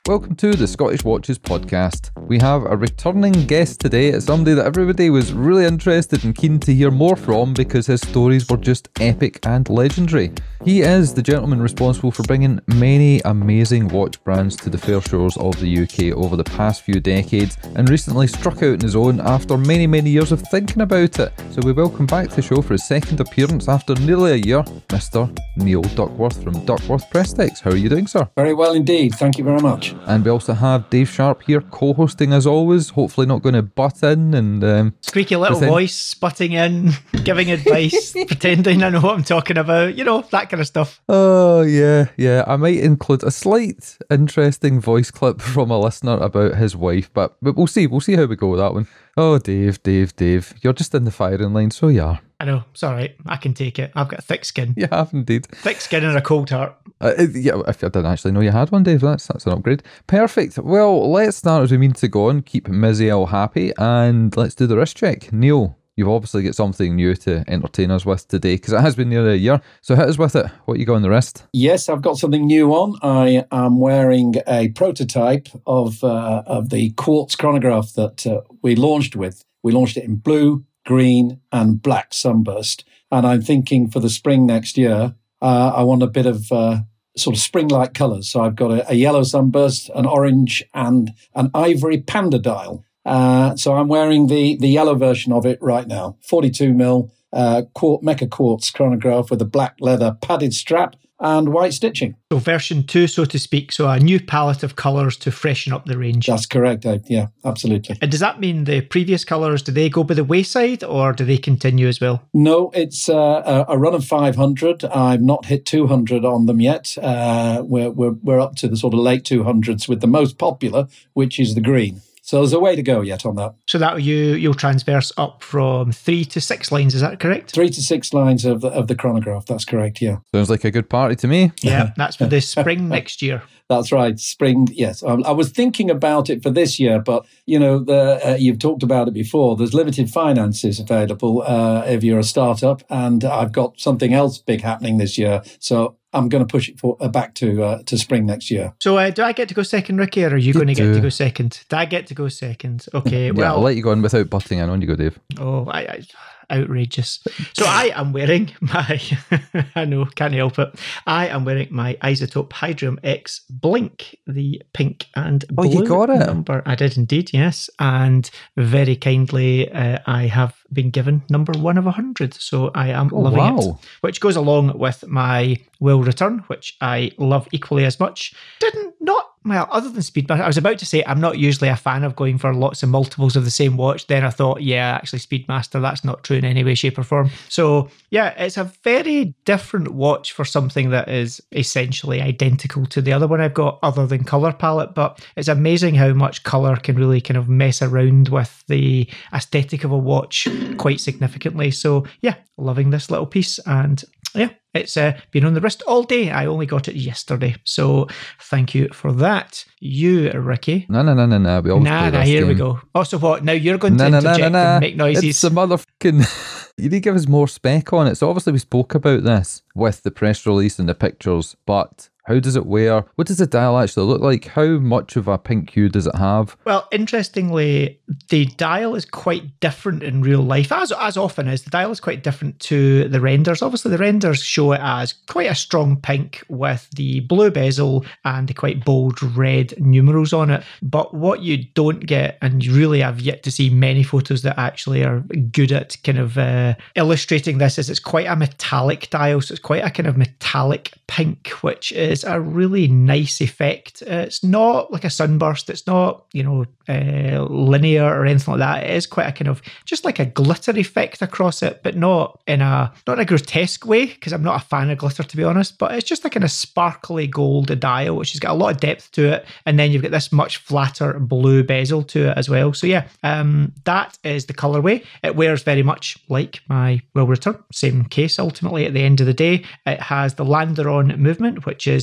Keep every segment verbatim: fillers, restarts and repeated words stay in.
Welcome to the Scottish Watches podcast. We have a returning guest today. It's somebody that everybody was really interested and keen to hear more from because his stories were just epic and legendary. He is the gentleman responsible for bringing many amazing watch brands to the fair shores of the U K over the past few decades and recently struck out on his own after many, many years of thinking about it. So we welcome back to the show for his second appearance after nearly a year, Mister Neil Duckworth from Duckworth Prestex. How are you doing, sir? Very well indeed. Thank you very much. And we also have Dave Sharp here co-hosting as always, hopefully not going to butt in and... Um, Squeaky little within... voice, butting in, giving advice, pretending I know what I'm talking about, you know, that kind of stuff. Oh, yeah, yeah. I might include a slight interesting voice clip from a listener about his wife, but, but we'll see. We'll see how we go with that one. Oh, Dave, Dave, Dave. You're just in the firing line, so you are. I know, it's all right. I can take it. I've got thick skin. You have indeed. Thick skin and a cold heart. Uh, yeah, if I didn't actually know you had one, Dave, that's that's an upgrade. Perfect. Well, let's start as we mean to go on, keep Miziel happy, and let's do the wrist check. Neil, you've obviously got something new to entertain us with today, because it has been nearly a year. So hit us with it. What you got on the wrist? Yes, I've got something new on. I am wearing a prototype of uh, of the quartz chronograph that uh, we launched with. We launched it in blue, green, and black sunburst. And I'm thinking for the spring next year, uh, I want a bit of uh, sort of spring-like colours. So I've got a, a yellow sunburst, an orange, and an ivory panda dial. Uh, so I'm wearing the, the yellow version of it right now. forty-two mil uh, quart, Mecha Quartz chronograph with a black leather padded strap and white stitching. So version two, so to speak. So a new palette of colours to freshen up the range. That's correct. I, yeah, absolutely. And does that mean the previous colours, do they go by the wayside or do they continue as well? No, it's uh, a run of five hundred. I've not hit two hundred on them yet. Uh, we're, we're, we're up to the sort of late two hundreds with the most popular, which is the green. So there's a way to go yet on that. So that you, you'll transverse up from three to six lines, is that correct? Three to six lines of the, of the chronograph, that's correct, yeah. Sounds like a good party to me. Yeah, that's for the spring next year. That's right, spring, yes. I, I was thinking about it for this year, but, you know, the, uh, you've talked about it before. There's limited finances available uh, if you're a startup, and I've got something else big happening this year. So I'm going to push it for, uh, back to uh, to spring next year. So uh, do I get to go second, Ricky, or are you, you going to get to go second? Do I get to go second? Okay, yeah, well... I'll let you go in without butting in. On you go, Dave. Oh, I... I outrageous. So I am wearing my, I know, can't help it. I am wearing my Isotope Hydrium X Blink, the pink and blue oh, you got it. number. I did indeed, yes. And very kindly, uh, I have been given number one of one hundred. So I am oh, loving wow. it, which goes along with my Will Return, which I love equally as much. Didn't, not, well, other than Speedmaster, I was about to say I'm not usually a fan of going for lots of multiples of the same watch. Then I thought, yeah, actually Speedmaster, that's not true in any way, shape or form. So yeah, it's a very different watch for something that is essentially identical to the other one I've got other than colour palette, but it's amazing how much colour can really kind of mess around with the aesthetic of a watch quite significantly. So yeah, loving this little piece, and yeah, it's uh, been on the wrist all day. I only got it yesterday. So thank you for that. You, Ricky. No, no, no, no, no. We always nah, play nah, this here game. we go. Oh, so what? Now you're going no, to no, interject no, no, no. and make noises. It's a motherfucking... You need to give us more spec on it. So obviously we spoke about this with the press release and the pictures, but... how does it wear? What does the dial actually look like? How much of a pink hue does it have? Well, interestingly, the dial is quite different in real life, as as often is. The dial is quite different to the renders. Obviously, the renders show it as quite a strong pink with the blue bezel and the quite bold red numerals on it. But what you don't get, and you really have yet to see many photos that actually are good at kind of uh, illustrating this, is it's quite a metallic dial. So it's quite a kind of metallic pink, which is a really nice effect. Uh, it's not like a sunburst. It's not, you know, uh, linear or anything like that. It is quite a kind of just like a glitter effect across it, but not in a not in a grotesque way, because I'm not a fan of glitter, to be honest. But it's just a kind of sparkly gold dial, which has got a lot of depth to it, and then you've got this much flatter blue bezel to it as well. So yeah, um, that is the colorway. It wears very much like my Will Return, same case ultimately. At the end of the day, it has the Landeron movement, which is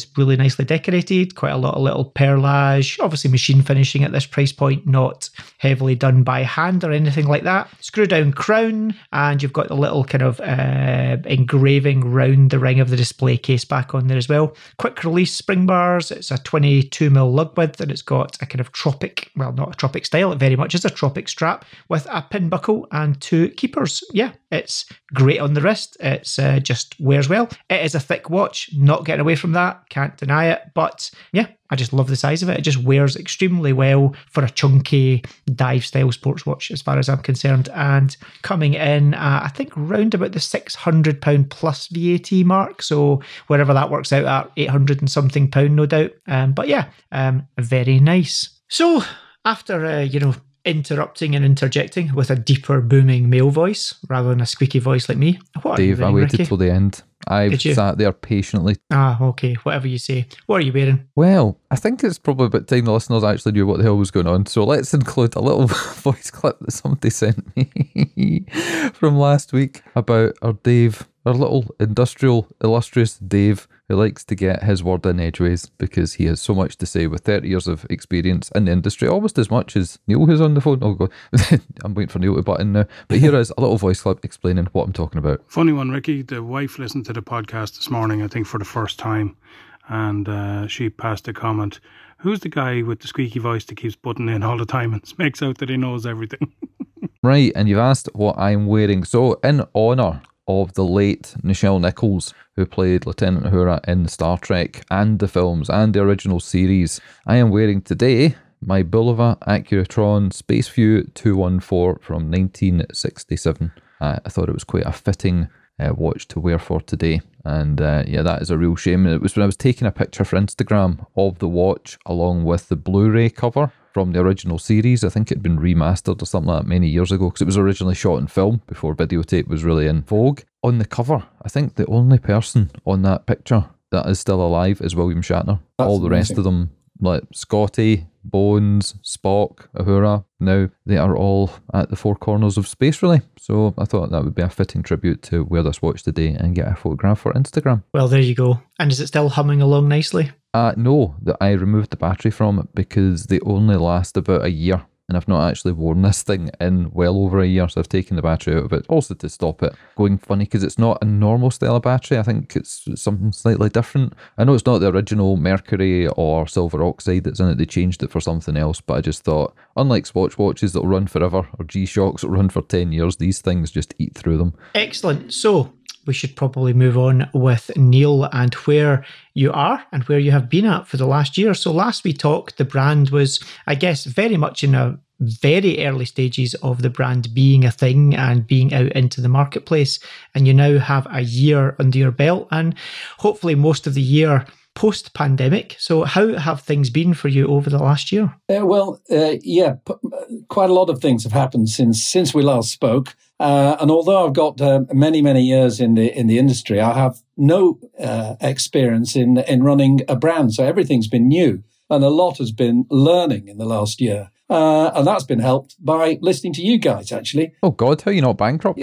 is really nicely decorated, quite a lot of little perlage, obviously machine finishing at this price point, not heavily done by hand or anything like that. Screw down crown, and you've got the little kind of uh, engraving round the ring of the display case back on there as well. Quick release spring bars. It's a twenty-two mil lug width, and it's got a kind of tropic, well, not a tropic style, it very much is a tropic strap with a pin buckle and two keepers. Yeah, it's great on the wrist. It's uh, just wears well. It is a thick watch, not getting away from that, can't deny it, but yeah, I just love the size of it. It just wears extremely well for a chunky dive style sports watch as far as I'm concerned. And coming in, uh, I think round about the six hundred pounds plus V A T mark. So wherever that works out at, eight hundred and something pound, no doubt. Um, but yeah, um, very nice. So after, uh, you know, interrupting and interjecting with a deeper booming male voice rather than a squeaky voice like me. What Dave, are you wearing, I waited Ricky? till the end. I sat there patiently. Ah, okay, whatever you say. What are you wearing? Well, I think it's probably about time the listeners actually knew what the hell was going on. So let's include a little voice clip that somebody sent me from last week about our Dave, our little industrial illustrious Dave, who likes to get his word in edgeways because he has so much to say with thirty years of experience in the industry, almost as much as Neil, who's on the phone. Oh God, I'm waiting for Neil to butt in now. But here is a little voice clip explaining what I'm talking about. Funny one, Ricky. The wife listened to the podcast this morning, I think for the first time, and uh, she passed a comment. Who's the guy with the squeaky voice that keeps butting in all the time and makes out that he knows everything? Right, and you've asked what I'm wearing. So in honour of the late Nichelle Nichols, who played Lieutenant Uhura in Star Trek and the films and the original series, I am wearing today my Bulova Accuratron Spaceview two one four from nineteen sixty-seven. Uh, I thought it was quite a fitting uh, watch to wear for today. And uh, yeah, that is a real shame. It was when I was taking a picture for Instagram of the watch along with the Blu-ray cover from the original series. I think it had been remastered or something like that many years ago because it was originally shot in film before videotape was really in vogue. On the cover, I think the only person on that picture that is still alive is William Shatner. That's All the amazing. rest of them, like Scotty, Bones, Spock, Uhura, now they are all at the four corners of space, really. So I thought that would be a fitting tribute to wear this watch today and get a photograph for Instagram. Well, there you go. And is it still humming along nicely? Uh, no, that I removed the battery from it because they only last about a year. And I've not actually worn this thing in well over a year, so I've taken the battery out of it, also to stop it going funny, because it's not a normal style of battery. I think it's something slightly different. I know it's not the original mercury or silver oxide that's in it, they changed it for something else, but I just thought, unlike Swatch watches that'll run forever, or G-Shocks that'll run for ten years, these things just eat through them. Excellent. So we should probably move on with Neil and where you are and where you have been at for the last year. So last we talked, the brand was, I guess, very much in a very early stages of the brand being a thing and being out into the marketplace. And you now have a year under your belt and hopefully most of the year post-pandemic. So how have things been for you over the last year? Uh, well, uh, yeah, p- quite a lot of things have happened since since we last spoke. Uh, and although I've got uh, many, many years in the in the industry, I have no uh, experience in in running a brand. So everything's been new, and a lot has been learning in the last year. Uh, and that's been helped by listening to you guys, actually. Oh God, how are you not bankrupt?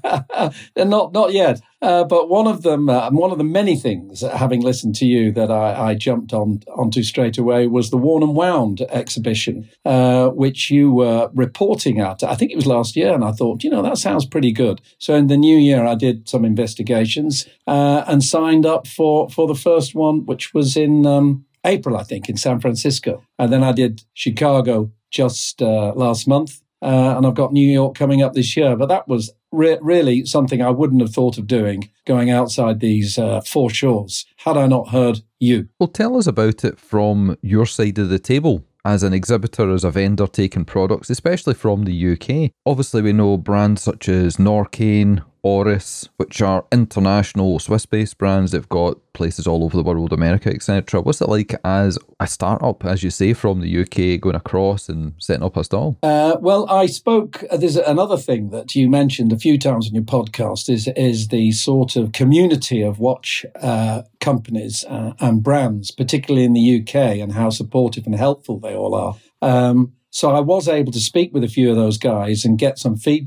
not not yet. Uh, but one of them, uh, one of the many things, uh, having listened to you, that I, I jumped on onto straight away was the Worn and Wound exhibition, uh, which you were reporting at. I think it was last year, and I thought, you know, that sounds pretty good. So in the new year, I did some investigations uh, and signed up for for the first one, which was in um, April, I think, in San Francisco, and then I did Chicago just uh, last month. Uh, and I've got New York coming up this year. But that was re- really something I wouldn't have thought of doing, going outside these uh, four shores, had I not heard you. Well, tell us about it from your side of the table. As an exhibitor, as a vendor taking products, especially from the U K. Obviously, we know brands such as Norqain, Oris, which are international Swiss-based brands. They've got places all over the world, America, et cetera. What's it like as a startup, as you say, from the U K, going across and setting up a stall? Uh, well, I spoke, uh, there's another thing that you mentioned a few times on your podcast is, is the sort of community of watch uh, companies uh, and brands, particularly in the U K, and how supportive and helpful they all are. Um, so I was able to speak with a few of those guys and get some feedback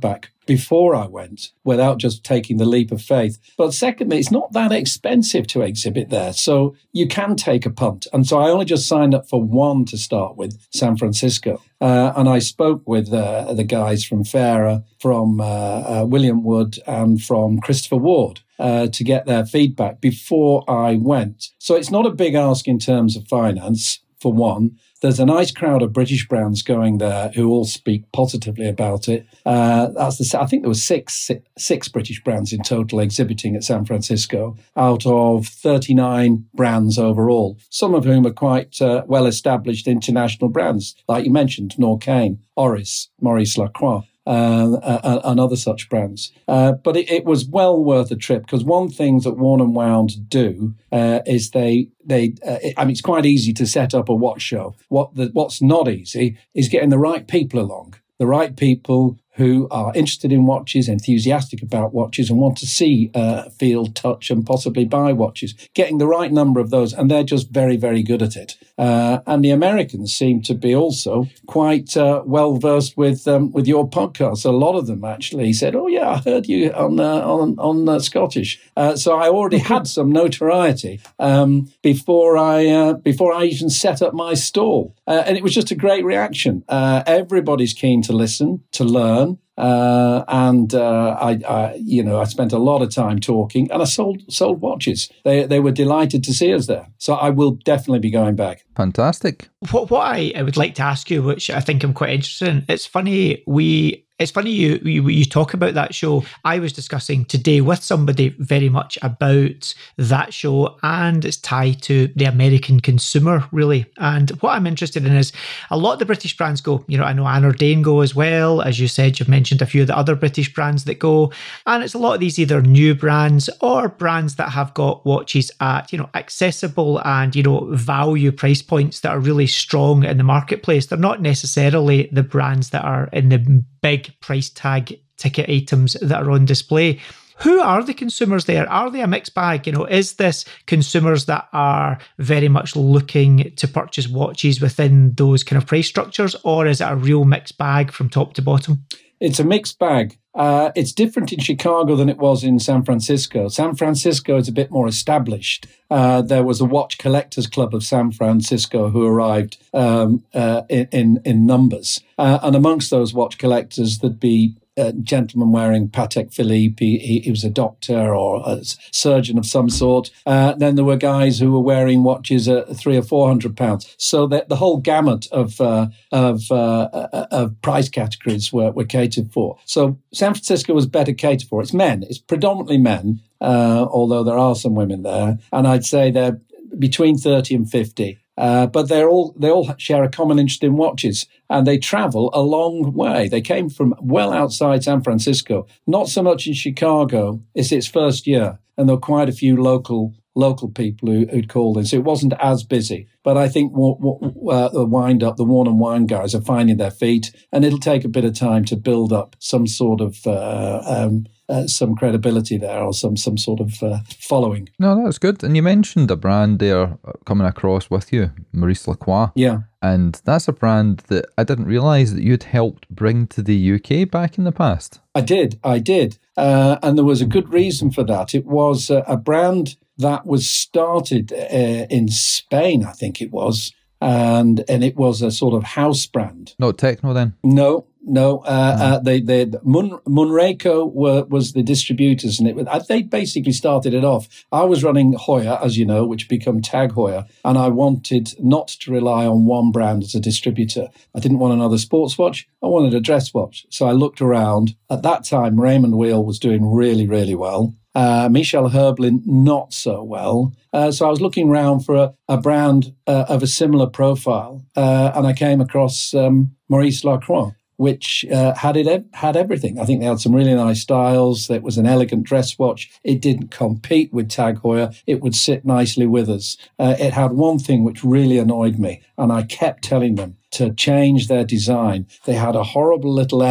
before I went without just taking the leap of faith. But secondly, it's not that expensive to exhibit there. So you can take a punt. And so I only just signed up for one to start with, San Francisco. Uh, and I spoke with uh, the guys from FARA, from uh, uh, William Wood and from Christopher Ward uh, to get their feedback before I went. So it's not a big ask in terms of finance, for one. There's a nice crowd of British brands going there who all speak positively about it. Uh, that's the, I think there were six, six British brands in total exhibiting at San Francisco out of thirty-nine brands overall, some of whom are quite uh, well-established international brands, like you mentioned, Norqain, Oris, Maurice Lacroix. Uh, uh, and other such brands. Uh, but it, it was well worth a trip, because one thing that Worn and Wound do uh, is they, they uh, I mean, it's quite easy to set up a watch show. What the, what's not easy is getting the right people along, the right people who are interested in watches, enthusiastic about watches, and want to see, uh, feel, touch, and possibly buy watches. Getting the right number of those, and they're just very, very good at it. Uh, and the Americans seem to be also quite uh, well versed with um, with your podcast. A lot of them actually said, "Oh yeah, I heard you on uh, on on uh, Scottish." Uh, so I already had some notoriety um, before I uh, before I even set up my stall, uh, and it was just a great reaction. Uh, everybody's keen to listen, to learn. Uh, and uh, I, I, you know, I spent a lot of time talking, and I sold sold watches. They they were delighted to see us there. So I will definitely be going back. Fantastic. What what I, I would like to ask you, which I think I'm quite interested in, it's funny we. It's funny you, you you talk about that show. I was discussing today with somebody very much about that show, and it's tied to the American consumer, really. And what I'm interested in is a lot of the British brands go, you know, I know Anordain go as well. As you said, you've mentioned a few of the other British brands that go. And it's a lot of these either new brands or brands that have got watches at, you know, accessible and, you know, value price points that are really strong in the marketplace. They're not necessarily the brands that are in the big price tag ticket items that are on display. Who are the consumers there? Are they a mixed bag? You know, is this consumers that are very much looking to purchase watches within those kind of price structures, or is it a real mixed bag from top to bottom? It's a mixed bag. Uh, it's different in Chicago than it was in San Francisco. San Francisco is a bit more established. Uh, there was a Watch Collectors Club of San Francisco who arrived um, uh, in, in, in numbers. Uh, and amongst those watch collectors, there'd be a gentleman wearing Patek Philippe. He, he was a doctor or a surgeon of some sort. Uh, then there were guys who were wearing watches at three or four hundred pounds. So that the whole gamut of uh, of uh, of price categories were, were catered for. So San Francisco was better catered for. It's men. It's predominantly men, uh, although there are some women there. And I'd say they're between thirty and fifty. Uh, but they're all they all share a common interest in watches, and they travel a long way. They came from well outside San Francisco, not so much in Chicago. It's its first year, and there were quite a few local local people who, who'd called in, so it wasn't as busy. But I think what, what, uh, the wind up, the Worn and Wound guys are finding their feet, and it'll take a bit of time to build up some sort of uh, um, uh, some credibility there, or some some sort of uh, following. No, that's good. And you mentioned a brand there coming across with you, Maurice Lacroix. Yeah. And that's a brand that I didn't realise that you'd helped bring to the U K back in the past. I did, I did. Uh, and there was a good reason for that. It was uh, a brand that was started uh, in Spain, I think it was. And and it was a sort of house brand. Not Techno then? No, no. Uh, mm. uh, they, they, Mun, Munreco were, was the distributors, and it they basically started it off. I was running Heuer, as you know, which became Tag Heuer, and I wanted not to rely on one brand as a distributor. I didn't want another sports watch. I wanted a dress watch. So I looked around. At that time, Raymond Weil was doing really, really well. Uh, Michel Herblin, not so well. Uh, so I was looking around for a, a brand uh, of a similar profile, uh, and I came across um, Maurice Lacroix, which uh, had it had everything. I think they had some really nice styles. It was an elegant dress watch. It didn't compete with Tag Heuer. It would sit nicely with us. Uh, it had one thing which really annoyed me, and I kept telling them to change their design. They had a horrible little M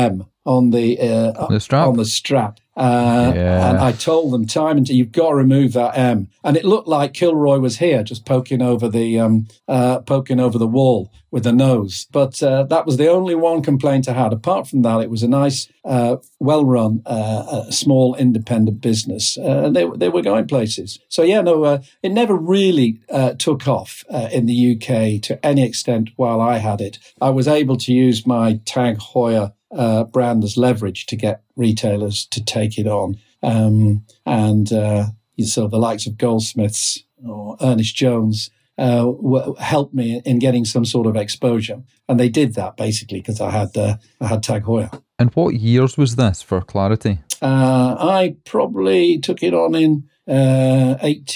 on the uh, the strap. on the strap. Uh, yeah. And I told them time and time, you've got to remove that M. And it looked like Kilroy was here, just poking over the um, uh, poking over the wall with the nose. But uh, that was the only one complaint I had. Apart from that, it was a nice, uh, well-run, uh, a small independent business, uh, and they they were going places. So yeah, no, uh, it never really uh, took off uh, in the U K to any extent while I had it. I was able to use my Tag Heuer Uh, brand as leverage to get retailers to take it on. Um, and uh, so the likes of Goldsmiths or Ernest Jones uh, w- helped me in getting some sort of exposure. And they did that basically because I had uh, I had Tag Heuer. And what years was this for clarity? Uh, I probably took it on in uh,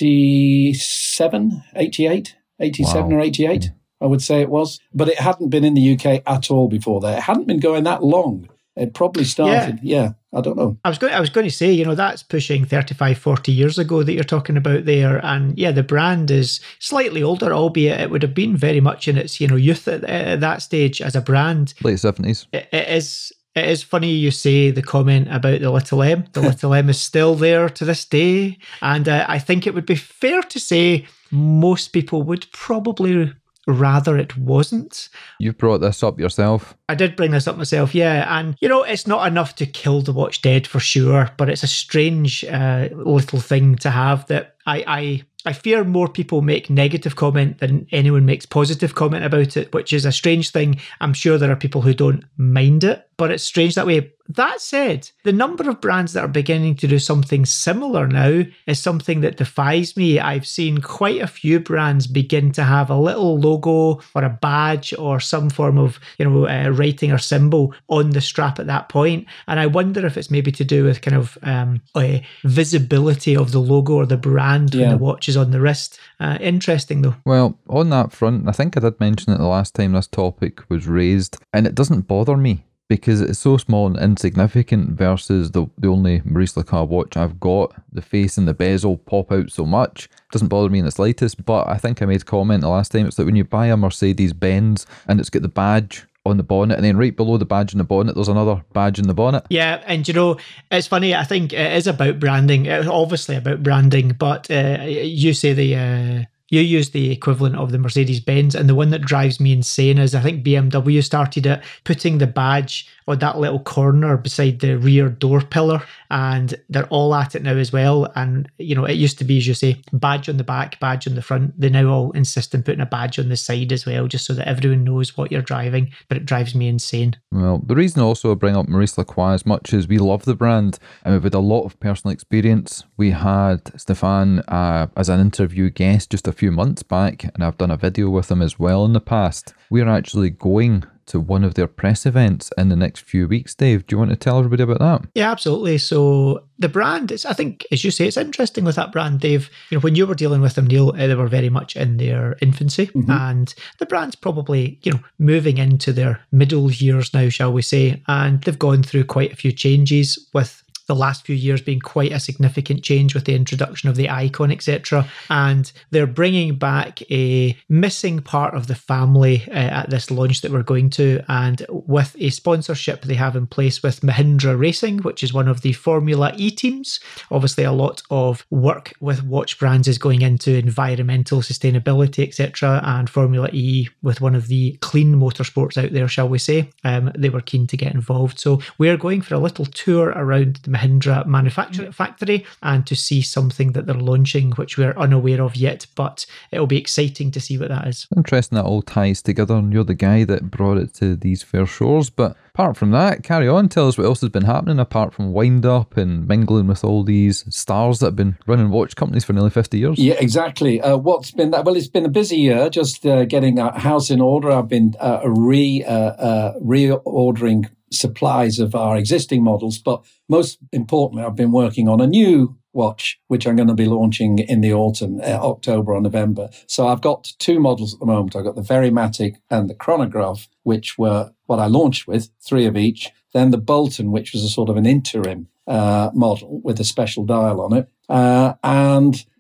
eighty-seven, eighty-eight, eighty-seven wow. or eighty-eight. Yeah. I would say it was, but it hadn't been in the U K at all before that. It hadn't been going that long. It probably started, yeah, yeah I don't know. I was going I was going to say, you know, that's pushing thirty-five, forty years ago that you're talking about there. And yeah, the brand is slightly older, albeit it would have been very much in its, you know, youth at, at that stage as a brand. Late seventies. It, it is... It is funny you say the comment about the little M. The little M is still there to this day. And uh, I think it would be fair to say most people would probably rather it wasn't. You brought this up yourself. I did bring this up myself, yeah. And, you know, it's not enough to kill the watch dead for sure, but it's a strange uh, little thing to have that I... I I fear more people make negative comment than anyone makes positive comment about it, which is a strange thing. I'm sure there are people who don't mind it, but it's strange that way. That said, the number of brands that are beginning to do something similar now is something that defies me. I've seen quite a few brands begin to have a little logo or a badge or some form of, you know, uh, writing or symbol on the strap at that point. And I wonder if it's maybe to do with kind of um, uh, visibility of the logo or the brand yeah. when the watch is on the wrist. Uh, interesting though. Well, on that front, I think I did mention it the last time this topic was raised, and it doesn't bother me because it's so small and insignificant versus the, the only Maurice Lacroix watch I've got. The face and the bezel pop out so much. It doesn't bother me in the slightest, but I think I made a comment the last time. It's that when you buy a Mercedes-Benz and it's got the badge on the bonnet, and then right below the badge in the bonnet, there's another badge in the bonnet. Yeah, and you know, it's funny, I think it is about branding. It's obviously about branding, but uh, you say the... Uh, you use the equivalent of the Mercedes-Benz, and the one that drives me insane is, I think B M W started it, putting the badge on that little corner beside the rear door pillar, and they're all at it now as well. And, you know, it used to be, as you say, badge on the back, badge on the front. They now all insist on putting a badge on the side as well, just so that everyone knows what you're driving, but it drives me insane. Well, the reason also I bring up Maurice Lacroix as much as we love the brand, and we've had a lot of personal experience. We had Stefan uh, as an interview guest just a few months back, and I've done a video with him as well in the past. We're actually going to one of their press events in the next few weeks. Dave, do you want to tell everybody about that? Yeah, absolutely. So the brand is, I think, as you say, it's interesting with that brand, Dave. You know, when you were dealing with them, Neil, they were very much in their infancy, mm-hmm. and the brand's probably, you know, moving into their middle years now, shall we say, and they've gone through quite a few changes, with the last few years being quite a significant change with the introduction of the icon, et cetera. And they're bringing back a missing part of the family uh, at this launch that we're going to, and with a sponsorship they have in place with Mahindra Racing, which is one of the Formula E teams. Obviously, a lot of work with watch brands is going into environmental sustainability, et cetera. And Formula E, with one of the clean motorsports out there, shall we say, um, they were keen to get involved. So we're going for a little tour around the Mahindra manufacturing factory and to see something that they're launching, which we're unaware of yet, but it'll be exciting to see what that is. Interesting that all ties together, and you're the guy that brought it to these fair shores. But apart from that, carry on, tell us what else has been happening apart from wind up and mingling with all these stars that have been running watch companies for nearly fifty years. Yeah, exactly. Uh, what's been that? Well, it's been a busy year, just uh, getting our house in order. I've been uh, re uh, uh, reordering supplies of our existing models, but most importantly, I've been working on a new watch, which I'm going to be launching in the autumn, uh, October or November. So I've got two models at the moment. I've got the Verimatic and the Chronograph, which were what I launched with, three of each. Then the Bolton, which was a sort of an interim uh, model with a special dial on it. Uh, and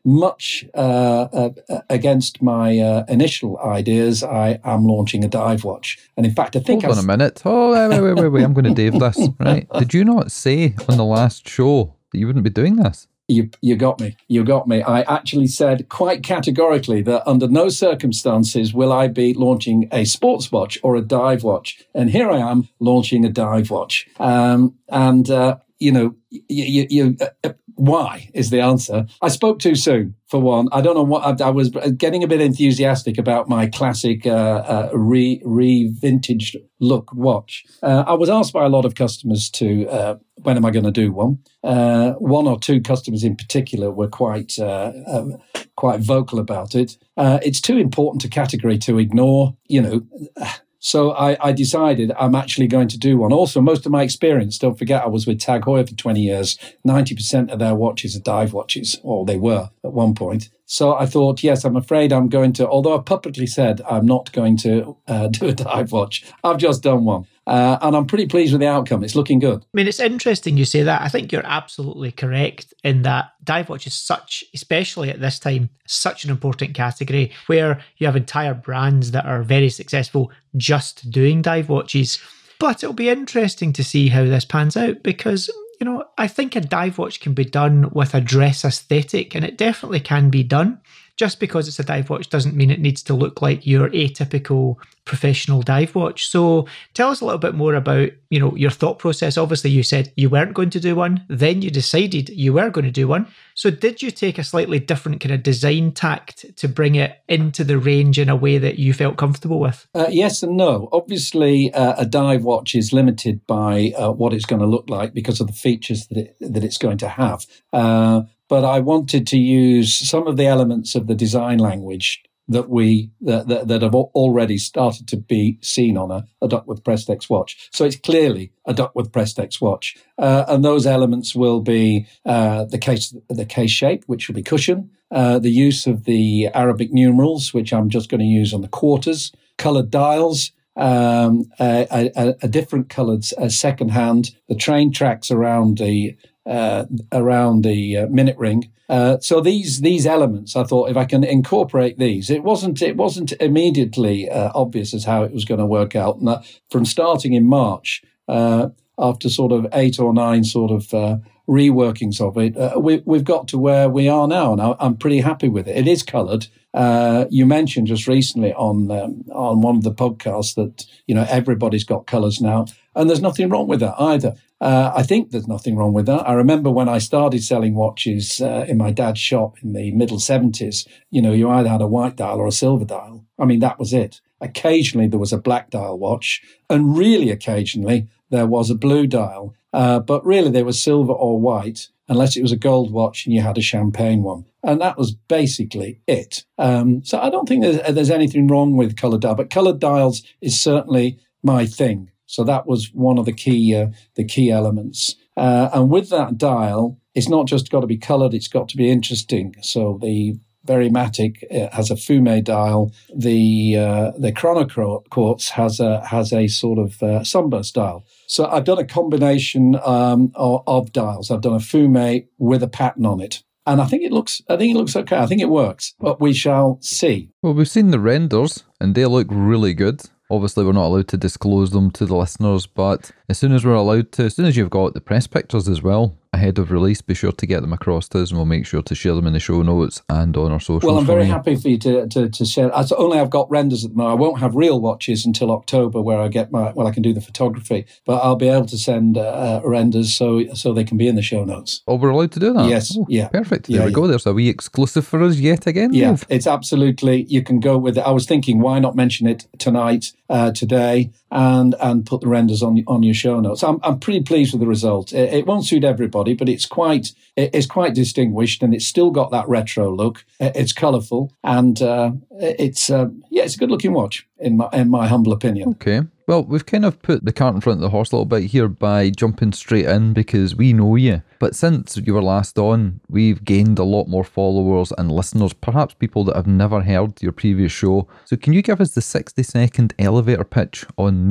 much uh, uh, against my uh, initial ideas, I am launching a dive watch. And in fact, I think... Hold on a minute. Oh, wait, wait, wait, wait, wait. I'm going to Dave this, right? Did you not say on the last show that you wouldn't be doing this? You you got me. You got me. I actually said quite categorically that under no circumstances will I be launching a sports watch or a dive watch. And here I am launching a dive watch. Um, and, uh, you know, you, you, you uh, why is the answer. I spoke too soon, for one. I don't know what I, I was getting a bit enthusiastic about my classic uh, uh, re re vintage look watch. Uh, I was asked by a lot of customers to uh, when am I going to do one? Uh, one or two customers in particular were quite uh, uh, quite vocal about it. Uh, it's too important a category to ignore, you know. So I, I decided I'm actually going to do one. Also, most of my experience, don't forget, I was with Tag Heuer for twenty years. ninety percent of their watches are dive watches, or they were at one point. So I thought, yes, I'm afraid I'm going to, although I publicly said I'm not going to uh, do a dive watch, I've just done one. Uh, and I'm pretty pleased with the outcome. It's looking good. I mean, it's interesting you say that. I think you're absolutely correct in that dive watch is such, especially at this time, such an important category where you have entire brands that are very successful just doing dive watches. But it'll be interesting to see how this pans out because, you know, I think a dive watch can be done with a dress aesthetic, and it definitely can be done. Just because it's a dive watch doesn't mean it needs to look like your atypical professional dive watch. So tell us a little bit more about, you know, your thought process. Obviously, you said you weren't going to do one. Then you decided you were going to do one. So did you take a slightly different kind of design tact to bring it into the range in a way that you felt comfortable with? Uh, yes and no. Obviously, uh, a dive watch is limited by uh, what it's going to look like because of the features that it, that it's going to have. Uh, But I wanted to use some of the elements of the design language that we that, that, that have already started to be seen on a, a Duckworth Prestex watch. So it's clearly a Duckworth Prestex watch, uh, and those elements will be uh, the case the case shape, which will be cushion, uh, the use of the Arabic numerals, which I'm just going to use on the quarters, coloured dials. Um, a, a, a different coloured uh, second hand, the train tracks around the uh, around the uh, minute ring. Uh, so these these elements, I thought, if I can incorporate these, it wasn't it wasn't immediately uh, obvious as how it was going to work out. And that from starting in March, uh, after sort of eight or nine sort of uh, reworkings of it, uh, we, we've got to where we are now, and I, I'm pretty happy with it. It is coloured. Uh, you mentioned just recently on um, on one of the podcasts that, you know, everybody's got colours now, and there's nothing wrong with that either. Uh, I think there's nothing wrong with that. I remember when I started selling watches uh, in my dad's shop in the middle seventies, you know, you either had a white dial or a silver dial. I mean, that was it. Occasionally there was a black dial watch, and really occasionally there was a blue dial. Uh, but really there was silver or white, unless it was a gold watch and you had a champagne one. And that was basically it. Um, so I don't think there's, there's anything wrong with coloured dial, but coloured dials is certainly my thing. So that was one of the key uh, the key elements. Uh, and with that dial, it's not just got to be coloured, it's got to be interesting. So the Verimatic uh, has a fume dial. The uh, the Chronoquartz has a has a sort of uh, sunburst dial. So I've done a combination um, of, of dials. I've done a fume with a pattern on it, and I think it looks I think it looks okay. I think it works, but we shall see. Well, we've seen the renders, and they look really good. Obviously, we're not allowed to disclose them to the listeners, but as soon as we're allowed to, as soon as you've got the press pictures as well, ahead of release, be sure to get them across to us, and we'll make sure to share them in the show notes and on our socials. Well, I'm very you. happy for you to, to, to share. As only I've got renders at the moment. I won't have real watches until October, where I get my well, I can do the photography, but I'll be able to send uh, renders so so they can be in the show notes. Oh, we're allowed to do that? Yes. Oh, yeah. Perfect. Yeah, there we yeah. go. There's a wee exclusive for us yet again. Yeah, Dave. it's absolutely. You can go with it. I was thinking, why not mention it tonight, uh, today, and and put the renders on on your show notes. I'm I'm pretty pleased with the result. It, it won't suit everybody, but it's quite. It's quite distinguished, and it's still got that retro look. It's colourful, and uh, it's uh, yeah, it's a good-looking watch in my in my humble opinion. Okay. Well, we've kind of put the cart in front of the horse a little bit here by jumping straight in because we know you. But since you were last on, we've gained a lot more followers and listeners, perhaps people that have never heard your previous show. So can you give us the sixty second elevator pitch on Neo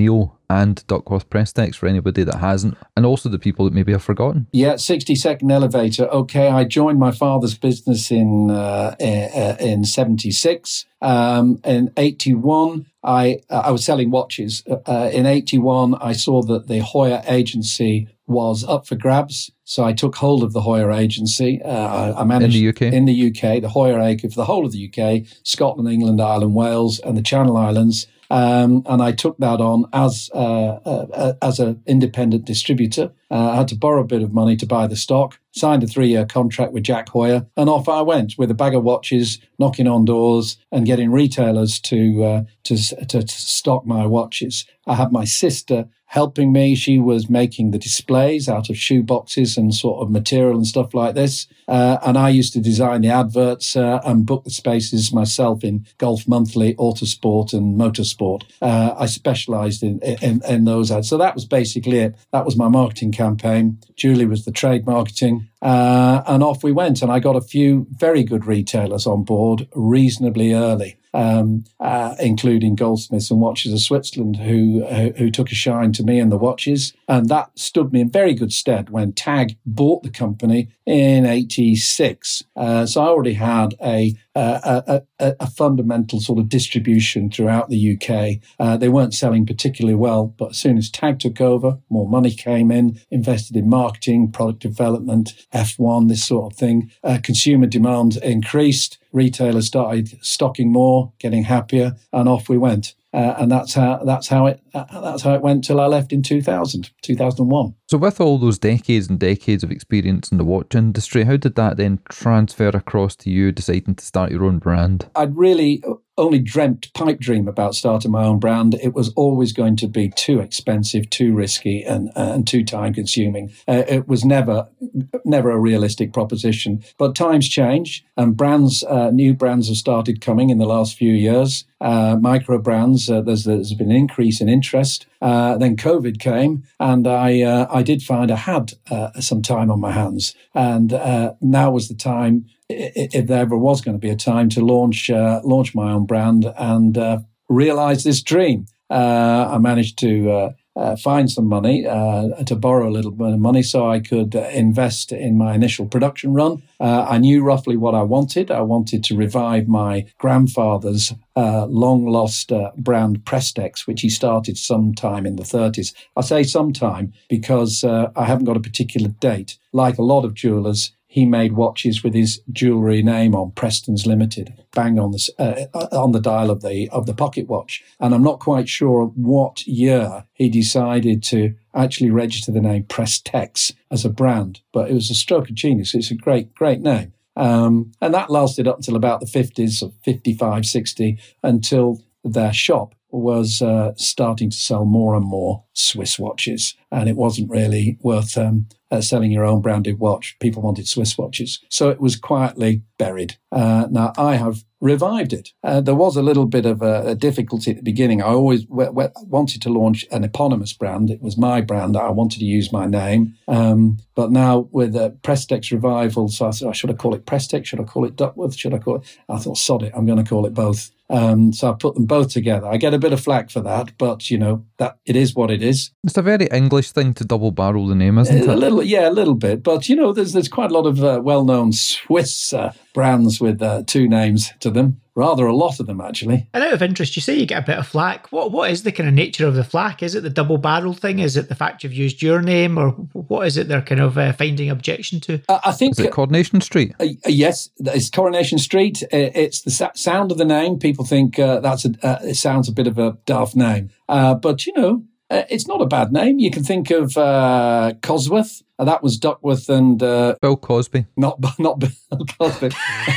and Duckworth Prestex for anybody that hasn't, and also the people that maybe have forgotten. Yeah, sixty second elevator. Okay, I joined my father's business in uh, in seventy-six. Um, in eighty-one, I I was selling watches. Uh, in eighty-one, I saw that the Hoyer agency was up for grabs, so I took hold of the Hoyer agency. Uh, I managed in the U K. In the U K, the Hoyer A C for the whole of the U K, Scotland, England, Ireland, Wales, and the Channel Islands. Um, and I took that on as uh, uh, as an independent distributor. Uh, I had to borrow a bit of money to buy the stock, signed a three-year contract with Jack Hoyer, and off I went with a bag of watches, knocking on doors and getting retailers to uh, to, to to stock my watches. I had my sister helping me. She was making the displays out of shoe boxes and sort of material and stuff like this. Uh, and I used to design the adverts uh, and book the spaces myself in Golf Monthly, Autosport and Motorsport. Uh, I specialized in, in, in those ads. So that was basically it. That was my marketing campaign. Julie was the trade marketing. Uh, and off we went. And I got a few very good retailers on board reasonably early. Um, uh, including Goldsmiths and Watches of Switzerland, who, who who took a shine to me and the watches, and that stood me in very good stead when TAG bought the company in eighty-six. Uh, so I already had a a, a a fundamental sort of distribution throughout the U K. Uh, they weren't selling particularly well, but as soon as TAG took over, more money came in, invested in marketing, product development, F one, this sort of thing. Uh, consumer demand increased. Retailers started stocking more, getting happier, and off we went. Uh, and that's how that's how it uh, that's how it went till I left in two thousand, two thousand one. So with all those decades and decades of experience in the watch industry, how did that then transfer across to you deciding to start your own brand? I'd really only dreamt, pipe dream about starting my own brand. It was always going to be too expensive, too risky, and and too time consuming. Uh, it was never never a realistic proposition. But times change, and brands, uh, new brands have started coming in the last few years. Uh, micro brands, uh, there's there's been an increase in interest. Uh, then COVID came, and I uh, I did find I had uh, some time on my hands, and uh, now was the time, if there ever was going to be a time, to launch uh, launch my own brand and uh, realize this dream. Uh, I managed to uh, uh, find some money, uh, to borrow a little bit of money so I could uh, invest in my initial production run. Uh, I knew roughly what I wanted. I wanted to revive my grandfather's uh, long-lost uh, brand Prestex, which he started sometime in the thirties. I say sometime because uh, I haven't got a particular date. Like a lot of jewelers, he made watches with his jewellery name on, Preston's Limited, bang on the uh, on the dial of the of the pocket watch. And I'm not quite sure what year he decided to actually register the name Prestex as a brand, but it was a stroke of genius. It's a great, great name. Um, and that lasted up until about the fifties, or fifty-five, sixty, until their shop was uh, starting to sell more and more Swiss watches. And it wasn't really worth um, uh, selling your own branded watch. People wanted Swiss watches. So it was quietly buried. Uh, now, I have revived it. Uh, there was a little bit of a, a difficulty at the beginning. I always w- w- wanted to launch an eponymous brand. It was my brand. I wanted to use my name. Um, but now with uh, Prestex Revival, so I thought, should I call it Prestex? Should I call it Duckworth? Should I call it? I thought, sod it, I'm going to call it both. Um, so I put them both together. I get a bit of flack for that, but, you know, that it is what it is. It's a very English thing to double barrel the name, isn't it? A little, yeah, a little bit. But, you know, there's there's quite a lot of uh, well-known Swiss uh, brands with uh, two names to them. Rather a lot of them, actually. And out of interest, you say you get a bit of flack. What What is the kind of nature of the flack? Is it the double barrel thing? Is it the fact you've used your name? Or what is it they're kind of uh, finding objection to? Uh, I think... Is it Coronation Street? Uh, yes, it's Coronation Street. It's the sa- sound of the name. People think uh, that's a, uh, it sounds a bit of a daft name. Uh, but, you know, uh, it's not a bad name. You can think of uh, Cosworth. Uh, that was Duckworth and... Uh, Bill Cosby. Not not Bill Cosby.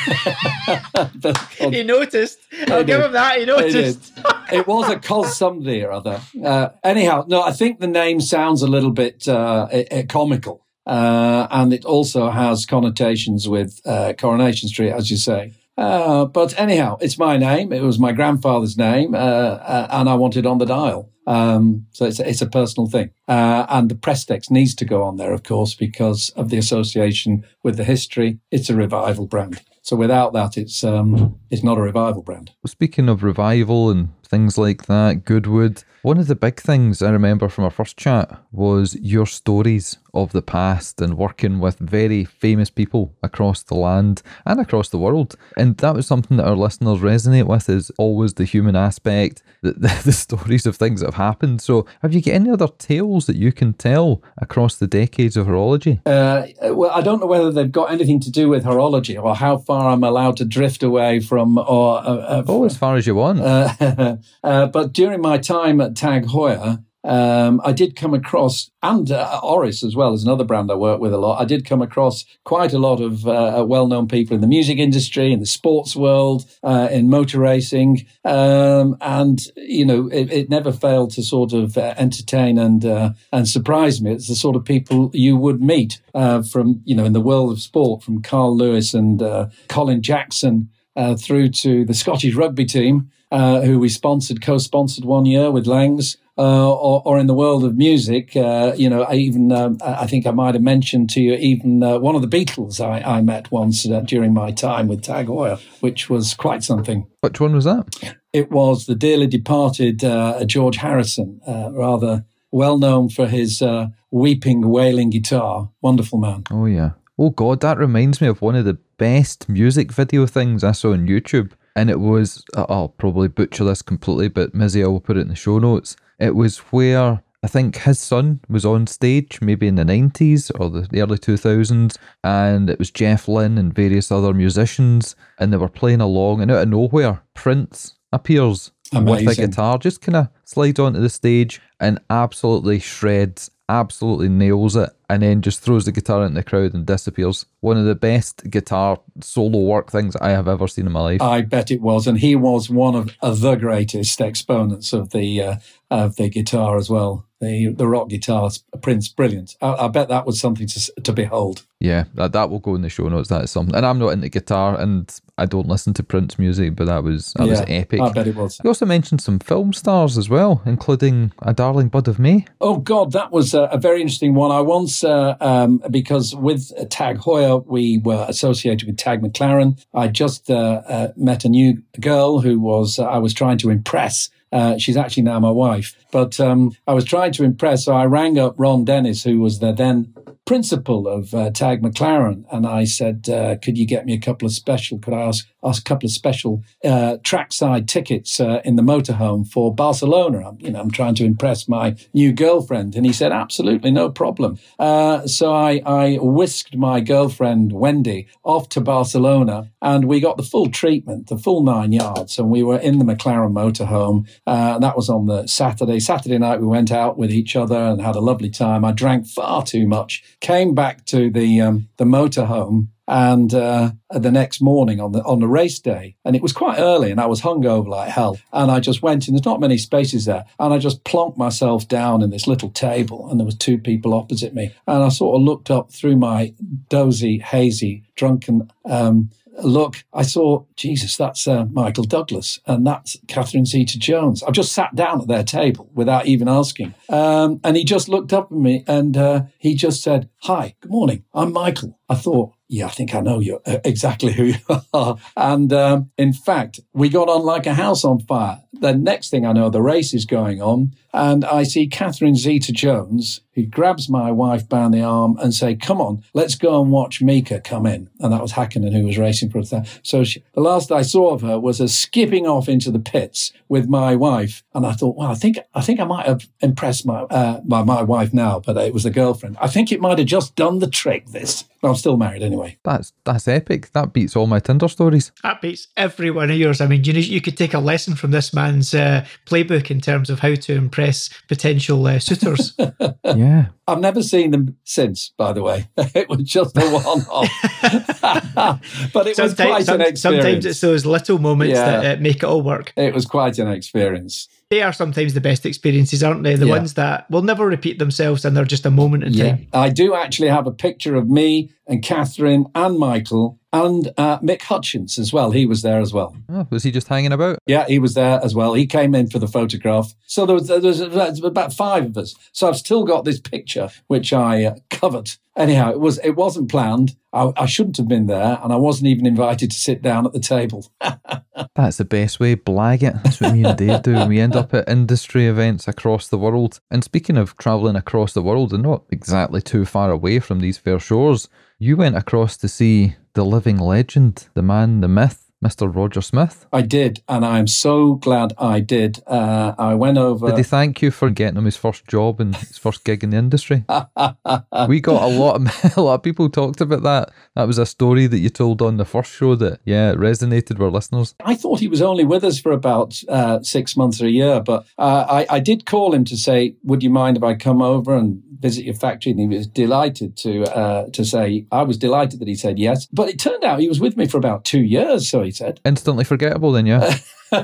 Bill Cosby. He noticed. I'll I give did. him that. He noticed. It was a Cos somebody or other. Uh, anyhow, no, I think the name sounds a little bit uh, uh, comical. Uh, and it also has connotations with uh, Coronation Street, as you say. Uh, but anyhow, it's my name. It was my grandfather's name, uh, uh, and I want it on the dial. Um, so it's, it's a personal thing. Uh, and the Prestex needs to go on there, of course, because of the association with the history. It's a revival brand. So without that, it's um, it's not a revival brand. Speaking of revival and things like that, Goodwood, One of the big things I remember from our first chat was your stories of the past and working with very famous people across the land and across the world. And that was something that our listeners resonate with, is always the human aspect, the, the, the stories of things that have happened. So have you got any other tales that you can tell across the decades of horology? Uh, well, I don't know whether they've got anything to do with horology or how far I'm allowed to drift away from... or uh, uh, Oh, as far as you want. Uh, uh, but during my time at Tag Heuer, Um, I did come across, and uh, Oris as well is another brand I work with a lot. I did come across quite a lot of uh, well-known people in the music industry, in the sports world, uh, in motor racing. Um, and, you know, it, it never failed to sort of uh, entertain and uh, and surprise me. It's the sort of people you would meet uh, from, you know, in the world of sport, from Carl Lewis and uh, Colin Jackson uh, through to the Scottish rugby team, uh, who we sponsored, co-sponsored one year with Langs. Uh, or, or in the world of music, uh, you know, I even, um, I think I might have mentioned to you, even uh, one of the Beatles I, I met once uh, during my time with Tag Heuer, which was quite something. Which one was that? It was the dearly departed uh, George Harrison, uh, rather well known for his uh, weeping, wailing guitar. Wonderful man. Oh, yeah. Oh, God, that reminds me of one of the best music video things I saw on YouTube. And it was, I'll probably butcher this completely, but Mizzy, I will put it in the show notes. It was where I think his son was on stage, maybe in the nineties or the, the early two thousands, and it was Jeff Lynne and various other musicians, and they were playing along, and out of nowhere, Prince appears Amazing. with a guitar, just kind of slides onto the stage and absolutely shreds, absolutely nails it, and then just throws the guitar into the crowd and disappears. One of the best guitar solo work things I have ever seen in my life. I bet it was, and he was one of uh, the greatest exponents of the uh, of the guitar as well. The the rock guitar, Prince, brilliant. I, I bet that was something to to behold. Yeah, that, that will go in the show notes. That is something. And I'm not into guitar, and I don't listen to Prince music, but that was that yeah, was epic. I bet it was. You also mentioned some film stars as well, including A Darling Bud of May. Oh, God, that was a, a very interesting one. I once, uh, um, because with Tag Heuer, we were associated with Tag McLaren. I just uh, uh, met a new girl who was uh, I was trying to impress. Uh, she's actually now my wife. But um, I was trying to impress, so I rang up Ron Dennis, who was the then principal of uh, Tag McLaren, and I said, uh, could you get me a couple of special, could I ask, ask a couple of special uh, trackside tickets uh, in the motorhome for Barcelona? I'm, you know, I'm trying to impress my new girlfriend. And he said, absolutely, no problem. Uh, so I, I whisked my girlfriend, Wendy, off to Barcelona, and we got the full treatment, the full nine yards, and we were in the McLaren motorhome. Uh, that was on the Saturday. Saturday night, we went out with each other and had a lovely time. I drank far too much, came back to the um, the motorhome, and uh, the next morning on the on the race day, and it was quite early, and I was hungover like hell, and I just went in. There's not many spaces there, and I just plonked myself down in this little table, and there was two people opposite me, and I sort of looked up through my dozy, hazy, drunken um, look. I saw, Jesus, that's uh, Michael Douglas, and that's Catherine Zeta-Jones. I just sat down at their table without even asking, um, and he just looked up at me, and uh, he just said, "Hi, good morning, I'm Michael." I thought, yeah, I think I know you uh, exactly who you are. And um, in fact, we got on like a house on fire. The next thing I know, the race is going on, and I see Catherine Zeta-Jones, who grabs my wife by the arm and say, "Come on, let's go and watch Mika come in." And that was Hakkinen, who was racing for us. So she, the last I saw of her was her skipping off into the pits with my wife. And I thought, well, I think I think I might have impressed my uh, my, my wife now, but it was a girlfriend. I think it might have just done the trick, this. I'm still married anyway. That's that's epic. That beats all my Tinder stories. That beats every one of yours. I mean, you know, you could take a lesson from this man's uh, playbook in terms of how to impress potential uh, suitors. Yeah. I've never seen them since, by the way. It was just a one-off. But it was quite some, an experience. Sometimes it's those little moments Yeah. that uh, make it all work. It was quite an experience. They are sometimes the best experiences, aren't they? The Yeah. ones that will never repeat themselves, and they're just a moment in time. I do actually have a picture of me and Catherine and Michael and uh, Mick Hutchins as well. He was there as well. Oh, was he just hanging about? Yeah, he was there as well. He came in for the photograph. So there was, there was about five of us. So I've still got this picture, which I uh, covered anyhow, it was it wasn't planned. I, I shouldn't have been there, and I wasn't even invited to sit down at the table. That's the best way. Blag it. That's what me and Dave do. We end up at industry events across the world. And speaking of travelling across the world, and not exactly too far away from these fair shores, you went across to see the living legend, the man, the myth, Mister Roger Smith. I did, and I'm so glad I did. Uh, I went over... Did he thank you for getting him his first job and his first gig in the industry? We got a lot of a lot of people talked about that. That was a story that you told on the first show that, yeah, it resonated with listeners. I thought he was only with us for about uh, six months or a year, but uh, I, I did call him to say, would you mind if I come over and visit your factory? And he was delighted to uh, to say, I was delighted that he said yes. But it turned out he was with me for about two years, so he said. Instantly forgettable then, yeah.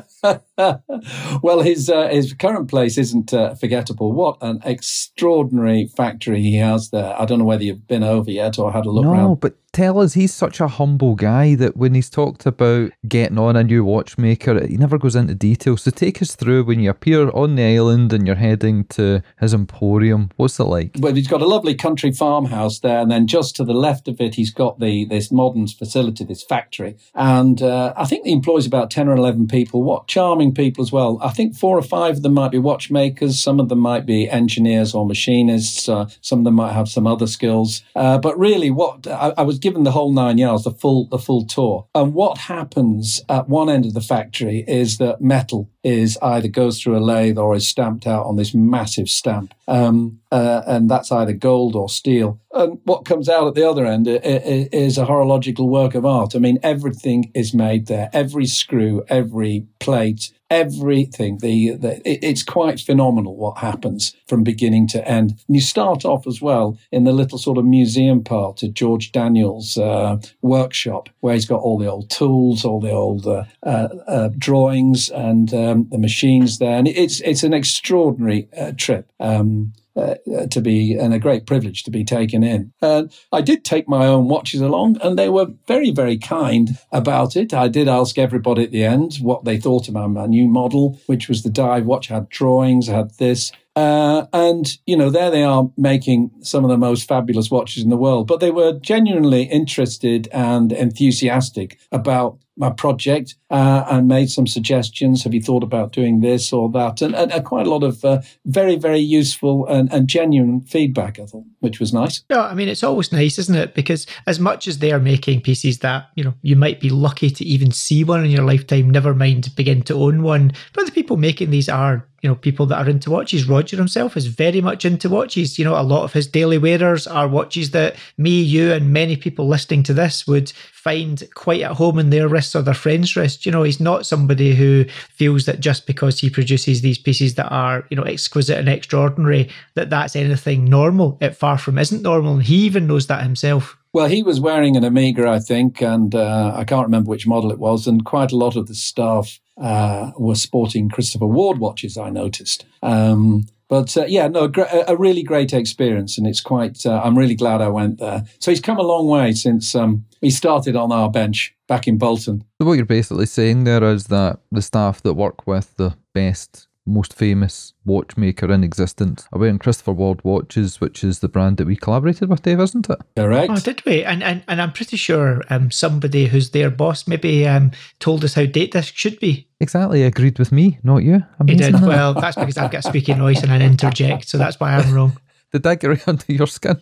Well, his uh, his current place isn't uh, forgettable. What an extraordinary factory he has there. I don't know whether you've been over yet or had a look no, around. No, but tell us, he's such a humble guy that when he's talked about getting on a new watchmaker, he never goes into detail. So take us through when you appear on the island and you're heading to his emporium. What's it like? Well, he's got a lovely country farmhouse there, and then just to the left of it, he's got the this modern facility, this factory. And uh, I think he employs about ten or eleven people. What charming people as well. I think four or five of them might be watchmakers. Some of them might be engineers or machinists. Uh, some of them might have some other skills. Uh, but really, what I, I was given the whole nine yards, the full the full tour. And what happens at one end of the factory is that metal is either goes through a lathe or is stamped out on this massive stamp. Um, uh, and that's either gold or steel. And what comes out at the other end is a horological work of art. I mean, everything is made there. Every screw, every plate, everything. The, the it's quite phenomenal what happens from beginning to end. And you start off as well in the little sort of museum part of George Daniels' uh, workshop, where he's got all the old tools, all the old uh, uh, uh, drawings, and um, the machines there. And it's it's an extraordinary uh, trip. Um, Uh, to be, and a great privilege to be taken in. And I did take my own watches along, and they were very, very kind about it. I did ask everybody at the end what they thought about my new model, which was the dive watch. I had drawings, I had this. Uh, and, you know, there they are making some of the most fabulous watches in the world. But they were genuinely interested and enthusiastic about my project uh, and made some suggestions. Have you thought about doing this or that? And, and, and quite a lot of uh, very, very useful and, and genuine feedback, I thought, which was nice. Yeah, I mean, it's always nice, isn't it? Because as much as they are making pieces that, you know, you might be lucky to even see one in your lifetime, never mind begin to own one. But the people making these are, you know, people that are into watches. Roger himself is very much into watches. You know, a lot of his daily wearers are watches that me, you, and many people listening to this would find quite at home in their wrists or their friends' wrists. You know, he's not somebody who feels that just because he produces these pieces that are, you know, exquisite and extraordinary, that that's anything normal. It far from isn't normal. And he even knows that himself. Well, he was wearing an Omega, I think, and uh, I can't remember which model it was. And quite a lot of the staff uh, were sporting Christopher Ward watches, I noticed. Um, but uh, yeah, no, a, a really great experience. And it's quite, uh, I'm really glad I went there. So he's come a long way since um, he started on our bench back in Bolton. So what you're basically saying there is that the staff that work with the best, most famous watchmaker in existence are wearing Christopher Ward watches, which is the brand that we collaborated with, Dave, isn't it? Correct. Oh, did we? And and, and I'm pretty sure um, somebody who's their boss maybe um, told us how date this should be. Exactly, agreed with me, not you. Amazing. He did. Well, that's because I've got a squeaky noise and I interject, so that's why I'm wrong. Did that get right under your skin?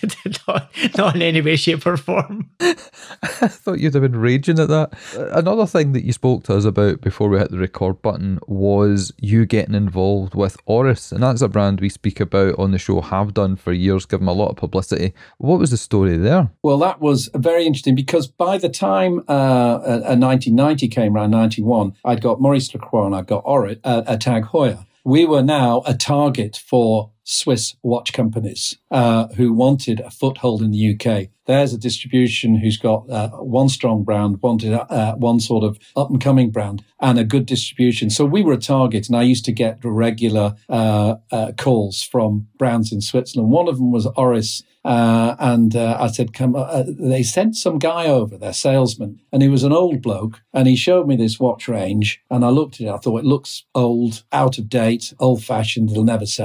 not, not in any way, shape or form. I thought you'd have been raging at that. Another thing that you spoke to us about before we hit the record button was you getting involved with Oris, and that's a brand we speak about on the show, have done for years, give them a lot of publicity. What was the story there? Well, that was very interesting because by the time uh, uh, nineteen ninety came around, ninety-one, I'd got Maurice Lacroix and I'd got Oris, uh, uh, Tag Heuer. We were now a target for Swiss watch companies uh, who wanted a foothold in the U K. There's a distribution who's got uh, one strong brand, wanted uh, one sort of up-and-coming brand, and a good distribution. So we were a target, and I used to get regular uh, uh, calls from brands in Switzerland. One of them was Oris. Uh, and uh, I said, come, uh, they sent some guy over, their salesman, and he was an old bloke, and he showed me this watch range, and I looked at it, I thought, it looks old, out of date, old-fashioned, it'll never sell.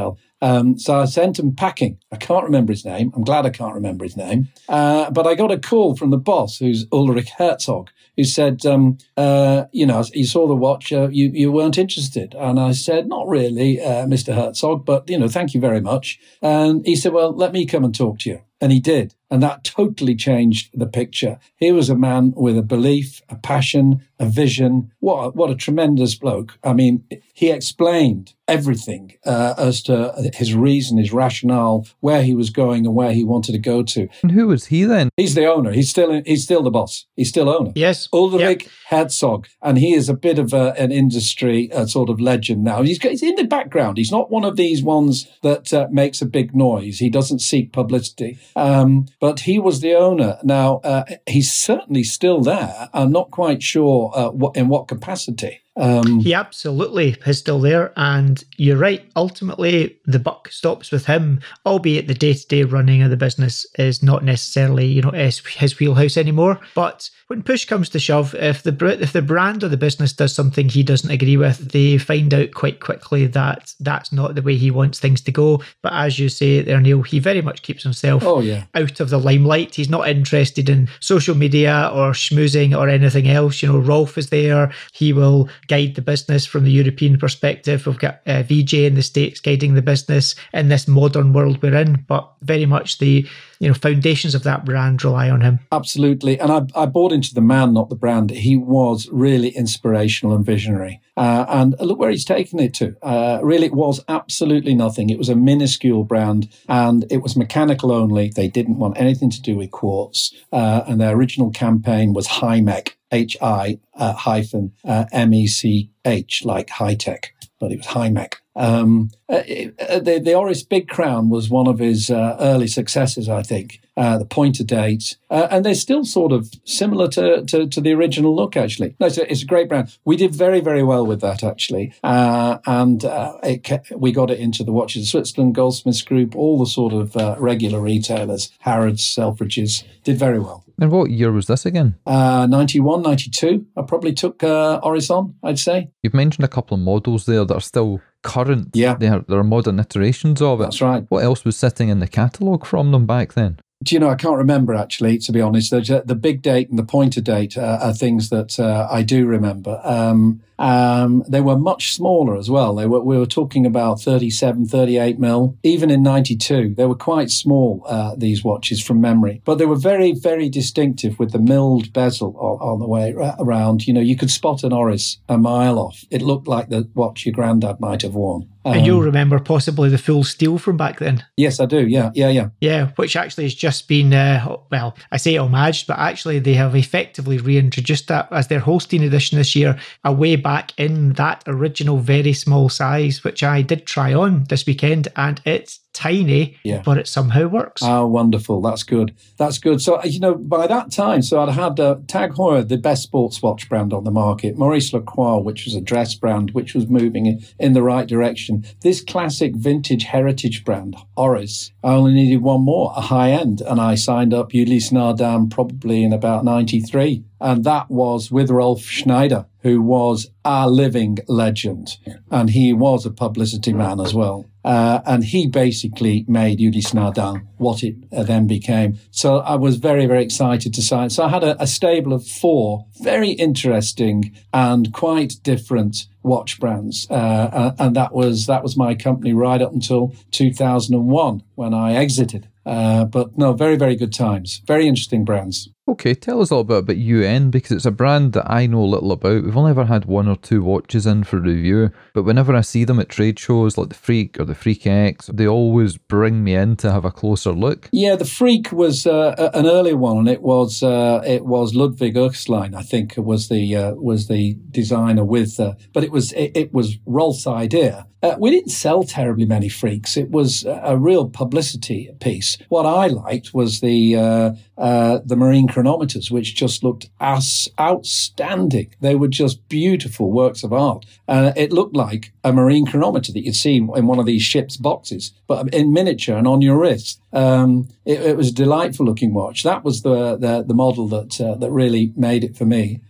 Um, so I sent him packing. I can't remember his name. I'm glad I can't remember his name. Uh, but I got a call from the boss, who's Ulrich Herzog, who said, um, uh, you know, you saw the watch, uh, you, you weren't interested. And I said, not really, uh, Mister Herzog, but, you know, thank you very much. And he said, well, let me come and talk to you. And he did. And that totally changed the picture. He was a man with a belief, a passion, a vision. What a, what a tremendous bloke. I mean, he explained everything uh, as to his reason, his rationale, where he was going and where he wanted to go to. And who was he then? He's the owner. He's still he's still the boss. He's still owner. Yes. Ulrich yep. Herzog. And he is a bit of a, an industry uh, sort of legend now. He's, he's in the background. He's not one of these ones that uh, makes a big noise. He doesn't seek publicity. Um, but he was the owner. Now, uh, he's certainly still there. I'm not quite sure uh, what, in what capacity. Um, he absolutely is still there, and you're right. Ultimately, the buck stops with him, albeit the day-to-day running of the business is not necessarily, you know, his wheelhouse anymore. But when push comes to shove, if the if the brand or the business does something he doesn't agree with, they find out quite quickly that that's not the way he wants things to go. But as you say there, Neil, he very much keeps himself oh, yeah. out of the limelight. He's not interested in social media or schmoozing or anything else. You know, Rolf is there. He will guide the business from the European perspective. We've got uh, V J in the States guiding the business in this modern world we're in, but very much the you know foundations of that brand rely on him. Absolutely. And I, I bought into the man, not the brand. He was really inspirational and visionary. Uh, and look where he's taken it to. Uh, really, it was absolutely nothing. It was a minuscule brand and it was mechanical only. They didn't want anything to do with quartz. Uh, and their original campaign was High-Mech, H I uh, hyphen uh, M E C H, like high tech, but it was High-Mech. Um, uh, the, the Oris Big Crown was one of his uh, early successes, I think. Uh, the pointer date, uh, and they're still sort of similar to, to, to the original look, actually. No, it's a, it's a great brand. We did very, very well with that, actually. Uh, and uh, it kept, we got it into the Watches of Switzerland, Goldsmiths Group, all the sort of uh, regular retailers, Harrods, Selfridges, did very well. And what year was this again? Uh, ninety-one, ninety-two. I probably took uh, Oris on, I'd say. You've mentioned a couple of models there that are still current. Yeah. They are, there are modern iterations of it. That's right. What else was sitting in the catalogue from them back then? Do you know, I can't remember, actually, to be honest. The, the big date and the pointer date uh, are things that uh, I do remember. Um, um, they were much smaller as well. They were, we were talking about thirty-seven, thirty-eight mil. Even in ninety-two, they were quite small, uh, these watches, from memory. But they were very, very distinctive with the milled bezel on, on the way around. You know, you could spot an Oris a mile off. It looked like the watch your granddad might have worn. Um, and you'll remember possibly the full steel from back then. Yes, I do. Yeah, yeah, yeah. Yeah, which actually has just been, uh, well, I say homaged, but actually they have effectively reintroduced that as their Holstein edition this year, a way back in that original very small size, which I did try on this weekend, and it's tiny, yeah. but it somehow works. Oh, wonderful. That's good. That's good. So, you know, by that time, so I'd had uh, Tag Heuer, the best sports watch brand on the market, Maurice Lacroix, which was a dress brand, which was moving in, in the right direction. This classic vintage heritage brand, Oris, I only needed one more, a high end, and I signed up Ulysse Nardin probably in about ninety-three. And that was with Rolf Schneider, who was a living legend. And he was a publicity man as well. Uh, and he basically made Ulysse Nardin what it uh, then became. So I was very, very excited to sign. So I had a, a stable of four very interesting and quite different watch brands. Uh, and that was that was my company right up until two thousand one when I exited. Uh, but no, very, very good times. Very interesting brands. Okay, tell us a little bit about U N, because it's a brand that I know little about. We've only ever had one or two watches in for review, but whenever I see them at trade shows like the Freak or the Freak X, they always bring me in to have a closer look. Yeah, the Freak was uh, an earlier one, and it was uh, it was Ludwig Ersklein, I think, was the uh, was the designer with, uh, but it was it, it was Rolf's idea. Uh, we didn't sell terribly many Freaks. It was a real publicity piece. What I liked was the uh, uh, the marine chronometers, which just looked as outstanding. They were just beautiful works of art. Uh, it looked like a marine chronometer that you'd see in one of these ship's boxes, but in miniature and on your wrist. Um, it, it was a delightful looking watch. That was the the, the model that uh, that really made it for me.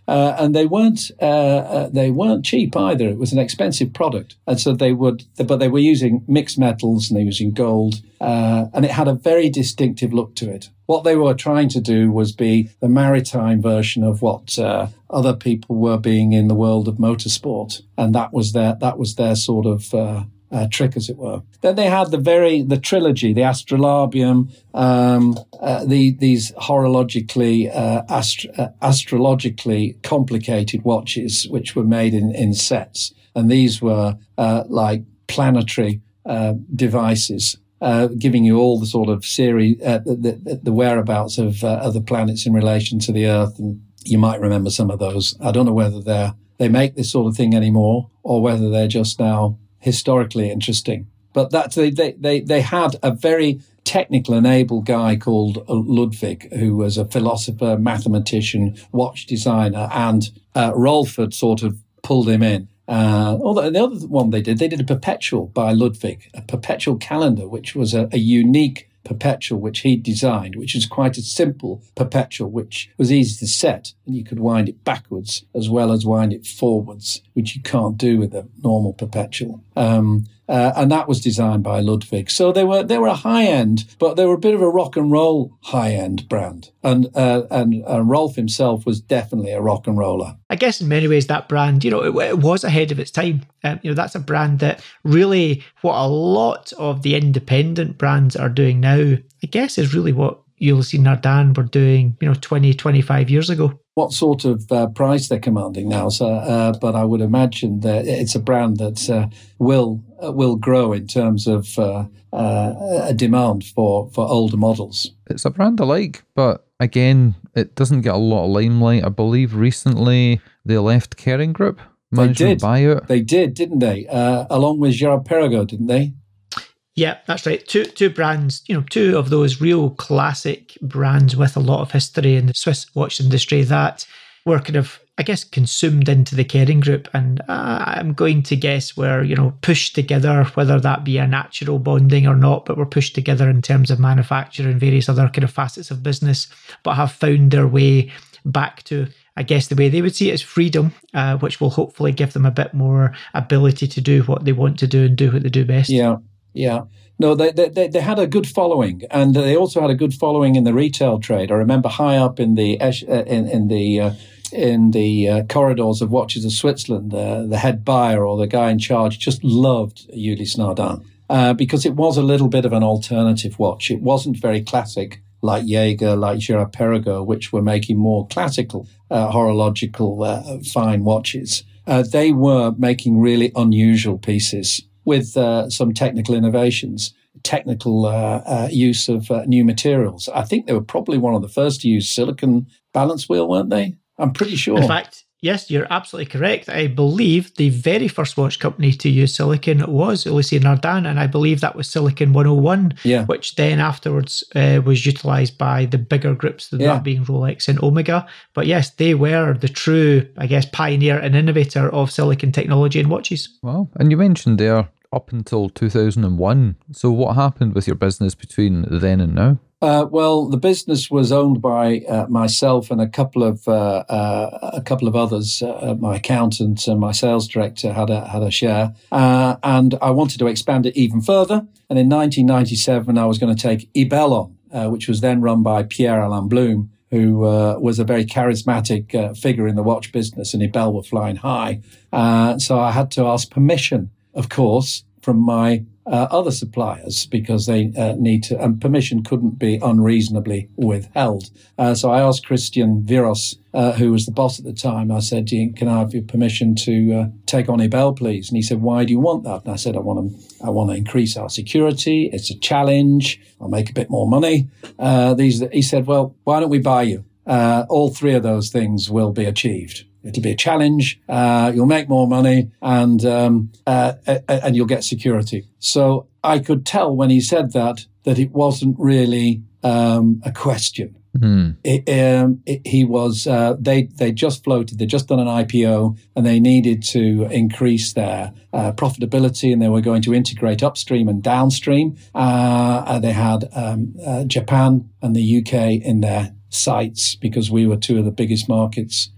Uh, and they weren't uh, uh, they weren't cheap either. It was an expensive product, and so they would, but they were using mixed metals and they were using gold, uh, and it had a very distinctive look to it. What they were trying to do was be the maritime version of what uh, other people were being in the world of motorsport, and that was their that was their sort of uh, uh, trick, as it were. Then they had the very the trilogy, the Astrolabium, um, uh, the, these horologically uh, astro- uh, astrologically complicated watches, which were made in, in sets, and these were uh, like planetary uh, devices. Uh, giving you all the sort of series, uh, the, the, the whereabouts of uh, other planets in relation to the Earth, and you might remember some of those. I don't know whether they're they make this sort of thing anymore, or whether they're just now historically interesting. But that they they they, they had a very technical and able guy called Ludwig, who was a philosopher, mathematician, watch designer, and uh, Rolf had sort of pulled him in. Uh, although the other one they did, they did a perpetual by Ludwig, a perpetual calendar, which was a, a unique perpetual which he designed, which was quite a simple perpetual, which was easy to set, and you could wind it backwards as well as wind it forwards, which you can't do with a normal perpetual. Um, uh, and that was designed by Ludwig. So they were they were a high end, but they were a bit of a rock and roll high end brand. And uh, and uh, Rolf himself was definitely a rock and roller. I guess in many ways that brand, you know, it, it was ahead of its time. Um, you know, that's a brand that really, what a lot of the independent brands are doing now, I guess, is really what Ulysse Nardin were doing, you know, twenty, twenty-five years ago. What sort of uh, price they're commanding now, so, uh, but I would imagine that it's a brand that uh, will uh, will grow in terms of uh, uh, a demand for, for older models. It's a brand I like, but again, it doesn't get a lot of limelight. I believe recently they left Kering Group, management buyout. They did, didn't they? Uh, along with Girard-Perregaux, didn't they? Yeah, that's right. Two two brands, you know, two of those real classic brands with a lot of history in the Swiss watch industry that were kind of, I guess, consumed into the Kering Group, and uh, I'm going to guess were, you know, pushed together, whether that be a natural bonding or not, but were pushed together in terms of manufacture and various other kind of facets of business, but have found their way back to, I guess, the way they would see it as freedom, uh, which will hopefully give them a bit more ability to do what they want to do and do what they do best. Yeah. Yeah. No, they, they they had a good following, and they also had a good following in the retail trade. I remember high up in the in in the uh, in the uh, corridors of Watches of Switzerland, uh, the head buyer or the guy in charge just loved Ulysse Nardin uh, because it was a little bit of an alternative watch. It wasn't very classic like Jaeger, like Girard-Perregaux, which were making more classical uh, horological uh, fine watches. Uh, they were making really unusual pieces with uh, some technical innovations, technical uh, uh, use of uh, new materials. I think they were probably one of the first to use silicon balance wheel, weren't they? I'm pretty sure. In fact, yes, you're absolutely correct. I believe the very first watch company to use silicon was Ulysse Nardin, and I believe that was Silicon one oh one, yeah. which then afterwards uh, was utilised by the bigger groups, yeah. that being Rolex and Omega. But yes, they were the true, I guess, pioneer and innovator of silicon technology in watches. Well, and you mentioned there, up until two thousand one. So what happened with your business between then and now? Uh, well, the business was owned by uh, myself and a couple of uh, uh, a couple of others. Uh, my accountant and my sales director had a had a share, uh, and I wanted to expand it even further. And in nineteen ninety-seven, I was going to take Ebel on, uh, which was then run by Pierre Alain Blum, who uh, was a very charismatic uh, figure in the watch business, and Ebel were flying high. Uh, so I had to ask permission, of course, from my uh, other suppliers, because they uh, need to, and permission couldn't be unreasonably withheld. Uh, so I asked Christian Viros, uh, who was the boss at the time, I said, can I have your permission to uh, take on Ebel, please? And he said, why do you want that? And I said, I want to, I want to increase our security. It's a challenge. I'll make a bit more money. Uh, these, he said, well, why don't we buy you? Uh, all three of those things will be achieved. It'll be a challenge. Uh, you'll make more money, and um, uh, and you'll get security. So I could tell when he said that that it wasn't really um, a question. Mm. It, um, it, he was. Uh, they they just floated. They just done an I P O, and they needed to increase their uh, profitability, and they were going to integrate upstream and downstream. Uh, and they had um, uh, Japan and the U K in their sights because we were two of the biggest markets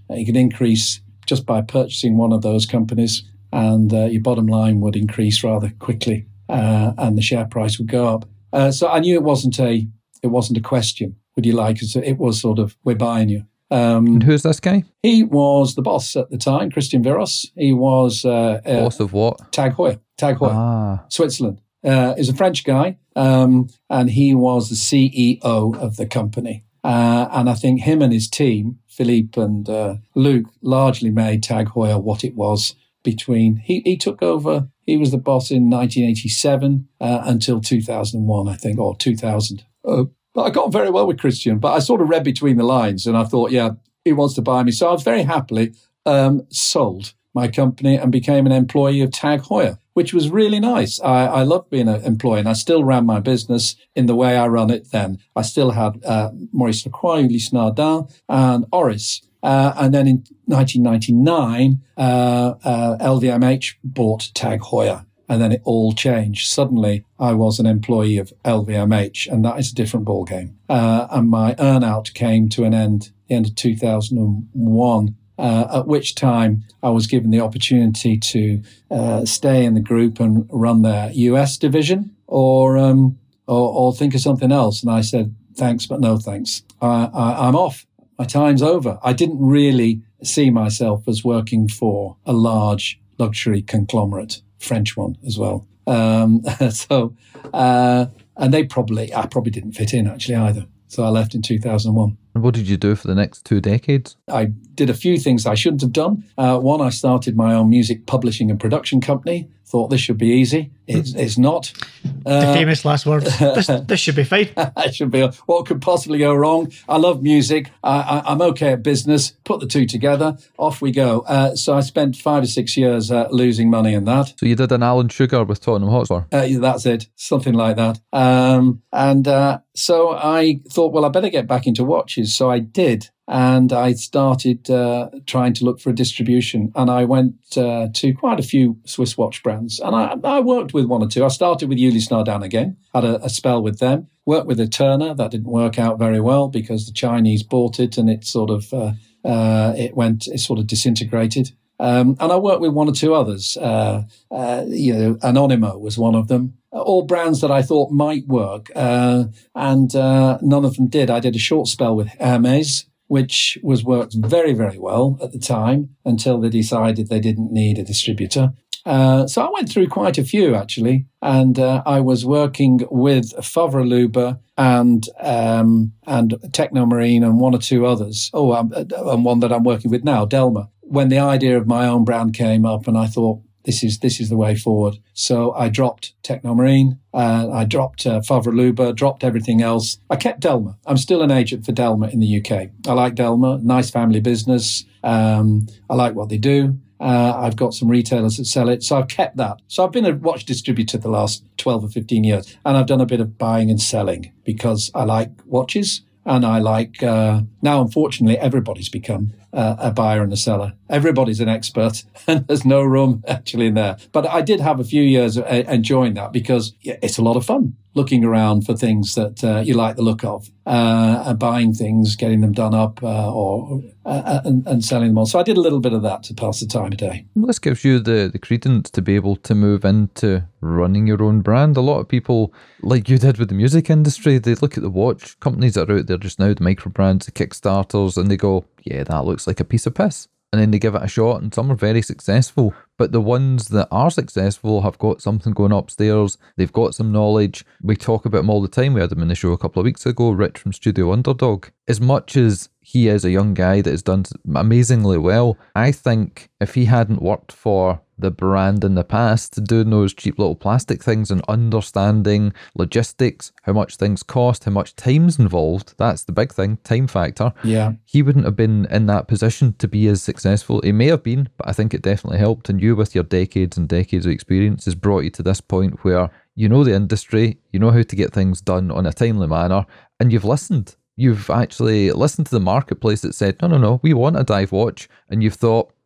You could increase just by purchasing one of those companies, and uh, your bottom line would increase rather quickly, uh, and the share price would go up. Uh, so I knew it wasn't a it wasn't a question. Would you like us? It was sort of, we're buying you. Um, and who's this guy? He was the boss at the time, Christian Viros. He was uh, uh, boss of what? Tag Heuer. Tag Heuer, ah. Switzerland. Uh, he's a French guy, um, and he was the C E O of the company. Uh, and I think him and his team, Philippe and uh, Luke, largely made Tag Heuer what it was between. He, he took over. He was the boss in nineteen eighty-seven uh, until two thousand one, I think, or two thousand. Uh, but I got on very well with Christian, but I sort of read between the lines, and I thought, yeah, he wants to buy me. So I was very happily um, sold my company and became an employee of Tag Heuer, which was really nice. I, I loved being an employee, and I still ran my business in the way I run it then. I still had uh, Maurice Lacroix, Ulysse Nardin, and Oris. Uh, and then in nineteen ninety-nine, uh, uh, L V M H bought Tag Heuer, and then it all changed. Suddenly, I was an employee of L V M H, and that is a different ballgame. Uh, and my earn-out came to an end, the end of two thousand one. Uh, at which time I was given the opportunity to uh, stay in the group and run their U S division, or, um, or or think of something else. And I said, thanks, but no thanks. I, I, I'm off. My time's over. I didn't really see myself as working for a large luxury conglomerate, French one as well. Um, so, uh, and they probably, I probably didn't fit in actually either. So I left in two thousand one. And what did you do for the next two decades? I did a few things I shouldn't have done. Uh, one, I started my own music publishing and production company. Thought this should be easy. It's, it's not. Uh, the famous last words. This, this should be fine. It should be. What could possibly go wrong? I love music. I, I, I'm okay at business. Put the two together. Off we go. Uh, so I spent five or six years uh, losing money in that. So you did an Alan Sugar with Tottenham Hotspur? Uh, that's it. Something like that. Um, and uh, so I thought, well, I better get back into watches. So I did. And I started uh, trying to look for a distribution. And I went uh, to quite a few Swiss watch brands. And I, I worked with one or two. I started with Ulysse Nardin again, had a, a spell with them. Worked with a Turner. That didn't work out very well because the Chinese bought it and it sort of, uh, uh, it went, it sort of disintegrated. Um, and I worked with one or two others. Uh, uh, you know, Anonymo was one of them. All brands that I thought might work. Uh, and uh, none of them did. I did a short spell with Hermes, which was worked very, very well at the time until they decided they didn't need a distributor. Uh, so I went through quite a few, actually, and uh, I was working with Favre Luber and um, and Technomarine and one or two others. Oh, um, and one that I'm working with now, Delma. When the idea of my own brand came up, and I thought, This is this is the way forward. So I dropped Technomarine, uh, I dropped uh, Favre Luber, dropped everything else. I kept Delma. I'm still an agent for Delma in the U K. I like Delma, nice family business. Um, I like what they do. Uh, I've got some retailers that sell it, so I've kept that. So I've been a watch distributor the last twelve or fifteen years, and I've done a bit of buying and selling because I like watches. And I like, uh, now unfortunately, everybody's become uh, a buyer and a seller. Everybody's an expert and there's no room actually in there. But I did have a few years of enjoying that because it's a lot of fun looking around for things that uh, you like the look of, uh, and buying things, getting them done up, uh, or uh, and, and selling them on. So I did a little bit of that to pass the time of day. This gives you the, the credence to be able to move into running your own brand. A lot of people, like you did with the music industry, they look at the watch companies that are out there just now, the micro brands, the Kickstarters, and they go, yeah, that looks like a piece of piss. And then they give it a shot, and some are very successful. But the ones that are successful have got something going upstairs. They've got some knowledge. We talk about him all the time. We had him in the show a couple of weeks ago, Rich from Studio Underdog. As much as he is a young guy that has done amazingly well, I think if he hadn't worked for the brand in the past, doing those cheap little plastic things and understanding logistics, how much things cost, how much time's involved, that's the big thing, time factor. Yeah. He wouldn't have been in that position to be as successful. He may have been, but I think it definitely helped. And you, with your decades and decades of experience, has brought you to this point where you know the industry, you know how to get things done on a timely manner, and you've listened. You've actually listened to the marketplace that said, no, no, no, we want a dive watch. And you've thought,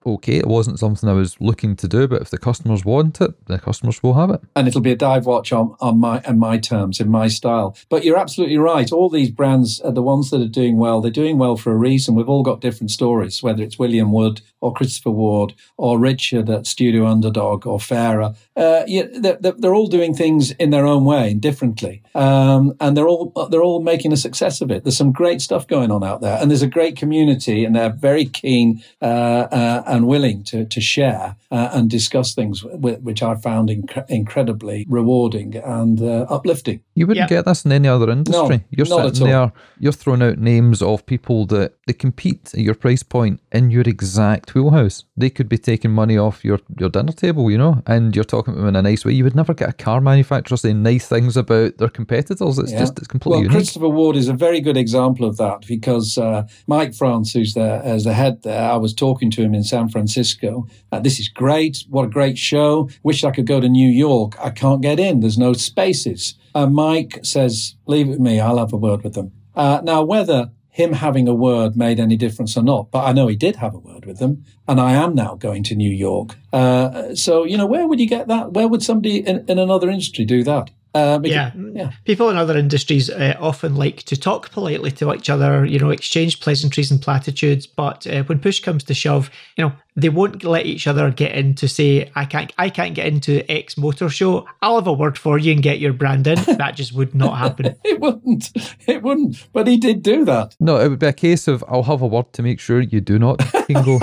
okay, it wasn't something I was looking to do, but if the customers want it, the customers will have it. And it'll be a dive watch on, on my on my terms, in my style. But you're absolutely right. All these brands are the ones that are doing well. They're doing well for a reason. We've all got different stories, whether it's William Wood or Christopher Ward or Richard at Studio Underdog or Farah. Uh, yeah, they're, they're all doing things in their own way and differently. Um, and they're all they're all making a success of it. There's some great stuff going on out there. And there's a great community, and they're very keen uh, uh, and willing to, to share uh, and discuss things, w- which I found inc- incredibly rewarding and uh, uplifting. You wouldn't Yeah. get this in any other industry. No, you're not sitting at all. there, you're throwing out names of people that they compete at your price point in your exact wheelhouse. They could be taking money off your, your dinner table, you know, and you're talking to them in a nice way. You would never get a car manufacturer saying nice things about their competitors. It's Yeah. just, it's completely Well, unique. Christopher Ward is a very good example of that, because uh, Mike France, who's there as the head there, I was talking to him in San Francisco. Uh, this is great. What a great show. Wish I could go to New York. I can't get in. There's no spaces. Uh, Mike says, leave it with me. I'll have a word with them. Uh, now, whether him having a word made any difference or not, but I know he did have a word with them, and I am now going to New York. Uh, so, you know, where would you get that? Where would somebody in, in another industry do that? Uh, because, yeah. yeah. People in other industries uh, often like to talk politely to each other, you know, exchange pleasantries and platitudes. But uh, when push comes to shove, you know, they won't let each other get in to say, I can't, I can't get into X motor show. I'll have a word for you and get your brand in. That just would not happen. It wouldn't. It wouldn't. But he did do that. No, it would be a case of, I'll have a word to make sure you do not bingo.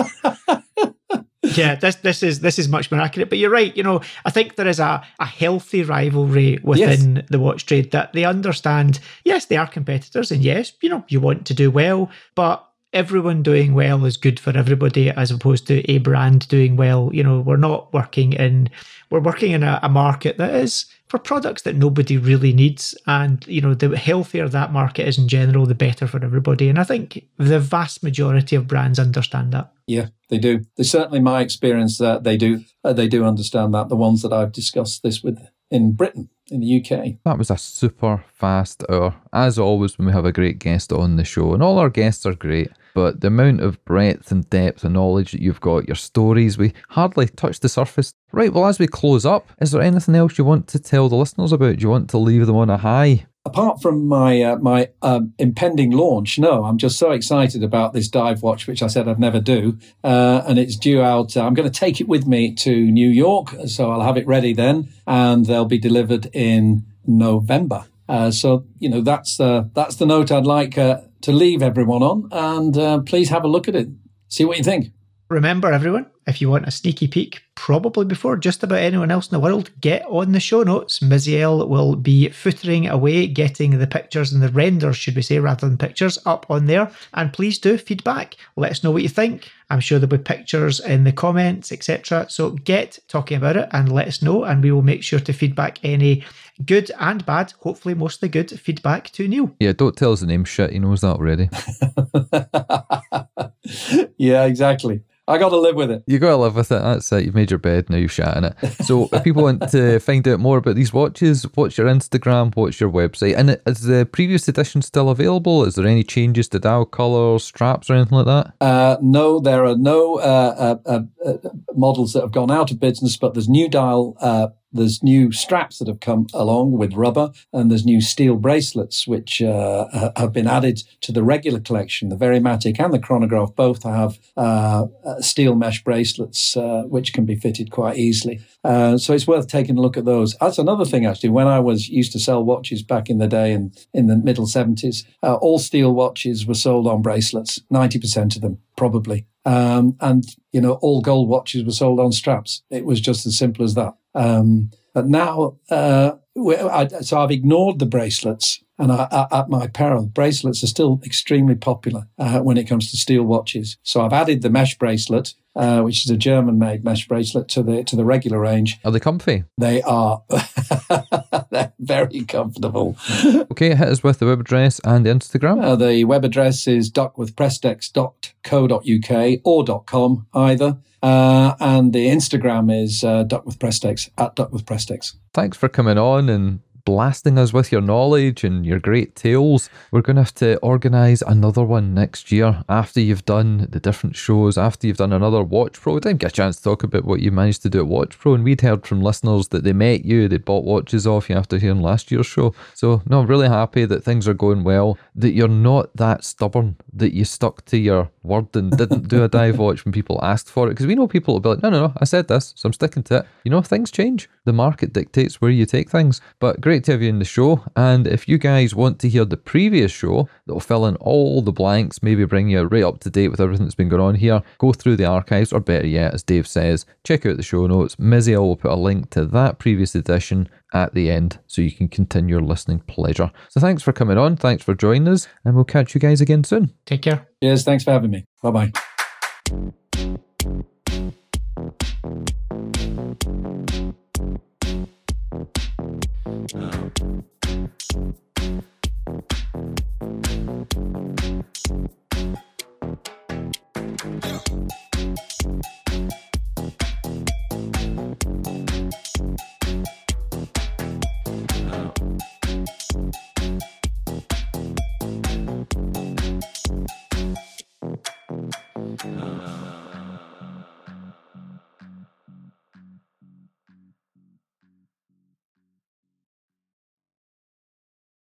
Yeah, this this is this is much more accurate. But you're right. You know, I think there is a, a healthy rivalry within yes. the watch trade, that they understand, yes, they are competitors, and yes, you know, you want to do well, but everyone doing well is good for everybody, as opposed to a brand doing well. You know, we're not working in, we're working in a, a market that is for products that nobody really needs. And, you know, the healthier that market is in general, the better for everybody. And I think the vast majority of brands understand that. Yeah, they do. There's certainly my experience that they do. Uh, they do understand that. The ones that I've discussed this with in Britain, in the U K. That was a super fast hour. As always, when we have a great guest on the show, and all our guests are great, but the amount of breadth and depth and knowledge that you've got, your stories, we hardly touched the surface. Right, well, as we close up, is there anything else you want to tell the listeners about? Do you want to leave them on a high? Apart from my uh, my um, impending launch, no, I'm just so excited about this dive watch, which I said I'd never do. Uh, and it's due out. Uh, I'm going to take it with me to New York, so I'll have it ready then, and they'll be delivered in November. Uh, so, you know, that's, uh, that's the note I'd like uh, to leave everyone on. And uh, please have a look at it. See what you think. Remember, everyone, if you want a sneaky peek, probably before just about anyone else in the world, get on the show notes. Miziel will be footering away, getting the pictures and the renders, should we say, rather than pictures, up on there. And please do feedback. Let us know what you think. I'm sure there'll be pictures in the comments, et cetera. So get talking about it and let us know, and we will make sure to feedback any good and bad, hopefully mostly good, feedback to Neil. Yeah, don't tell us the name shit. He knows that already. Yeah, exactly. I got to live with it. You got to live with it. That's it. You've made your bed. Now you've shat in it. So if people want to find out more about these watches, what's your Instagram? What's your website? And is the previous edition still available? Is there any changes to dial colours, straps, or anything like that? Uh, no, there are no uh, uh, uh, models that have gone out of business, but there's new dial uh There's new straps that have come along with rubber, and there's new steel bracelets, which uh, have been added to the regular collection. The Verimatic and the Chronograph both have uh, steel mesh bracelets, uh, which can be fitted quite easily. Uh, so it's worth taking a look at those. That's another thing, actually. When I was used to sell watches back in the day and in the middle seventies, uh, all steel watches were sold on bracelets, ninety percent of them, probably. Um, and, you know, all gold watches were sold on straps. It was just as simple as that. Um, but now, uh, I, so I've ignored the bracelets, and I, I, at my peril, bracelets are still extremely popular uh, when it comes to steel watches. So I've added the mesh bracelet, uh, which is a German-made mesh bracelet, to the to the regular range. Are they comfy? They are. They're very comfortable. Okay, hit us with the web address and the Instagram. Uh, the web address is duckwithprestex dot co dot uk or .com, either. Uh, and the Instagram is uh, duckwithprestex, at duckwithprestex. Thanks for coming on and blasting us with your knowledge and your great tales. We're going to have to organise another one next year after you've done the different shows, after you've done another Watch Pro. We didn't get a chance to talk about what you managed to do at Watch Pro, and we'd heard from listeners that they met you, they bought watches off you after hearing last year's show. So, no, I'm really happy that things are going well, that you're not that stubborn, that you stuck to your word and didn't do a dive watch when people asked for it, because we know people will be like, no, no, no, I said this, so I'm sticking to it. You know, things change. The market dictates where you take things. But great to have you in the show, and if you guys want to hear the previous show that will fill in all the blanks, maybe bring you right up to date with everything that's been going on here, go through the archives, or better yet, as Dave says, check out the show notes. Miziel will put a link to that previous edition at the end so you can continue your listening pleasure. So thanks for coming on, thanks for joining us, and we'll catch you guys again soon. Take care. Cheers, thanks for having me. Bye-bye.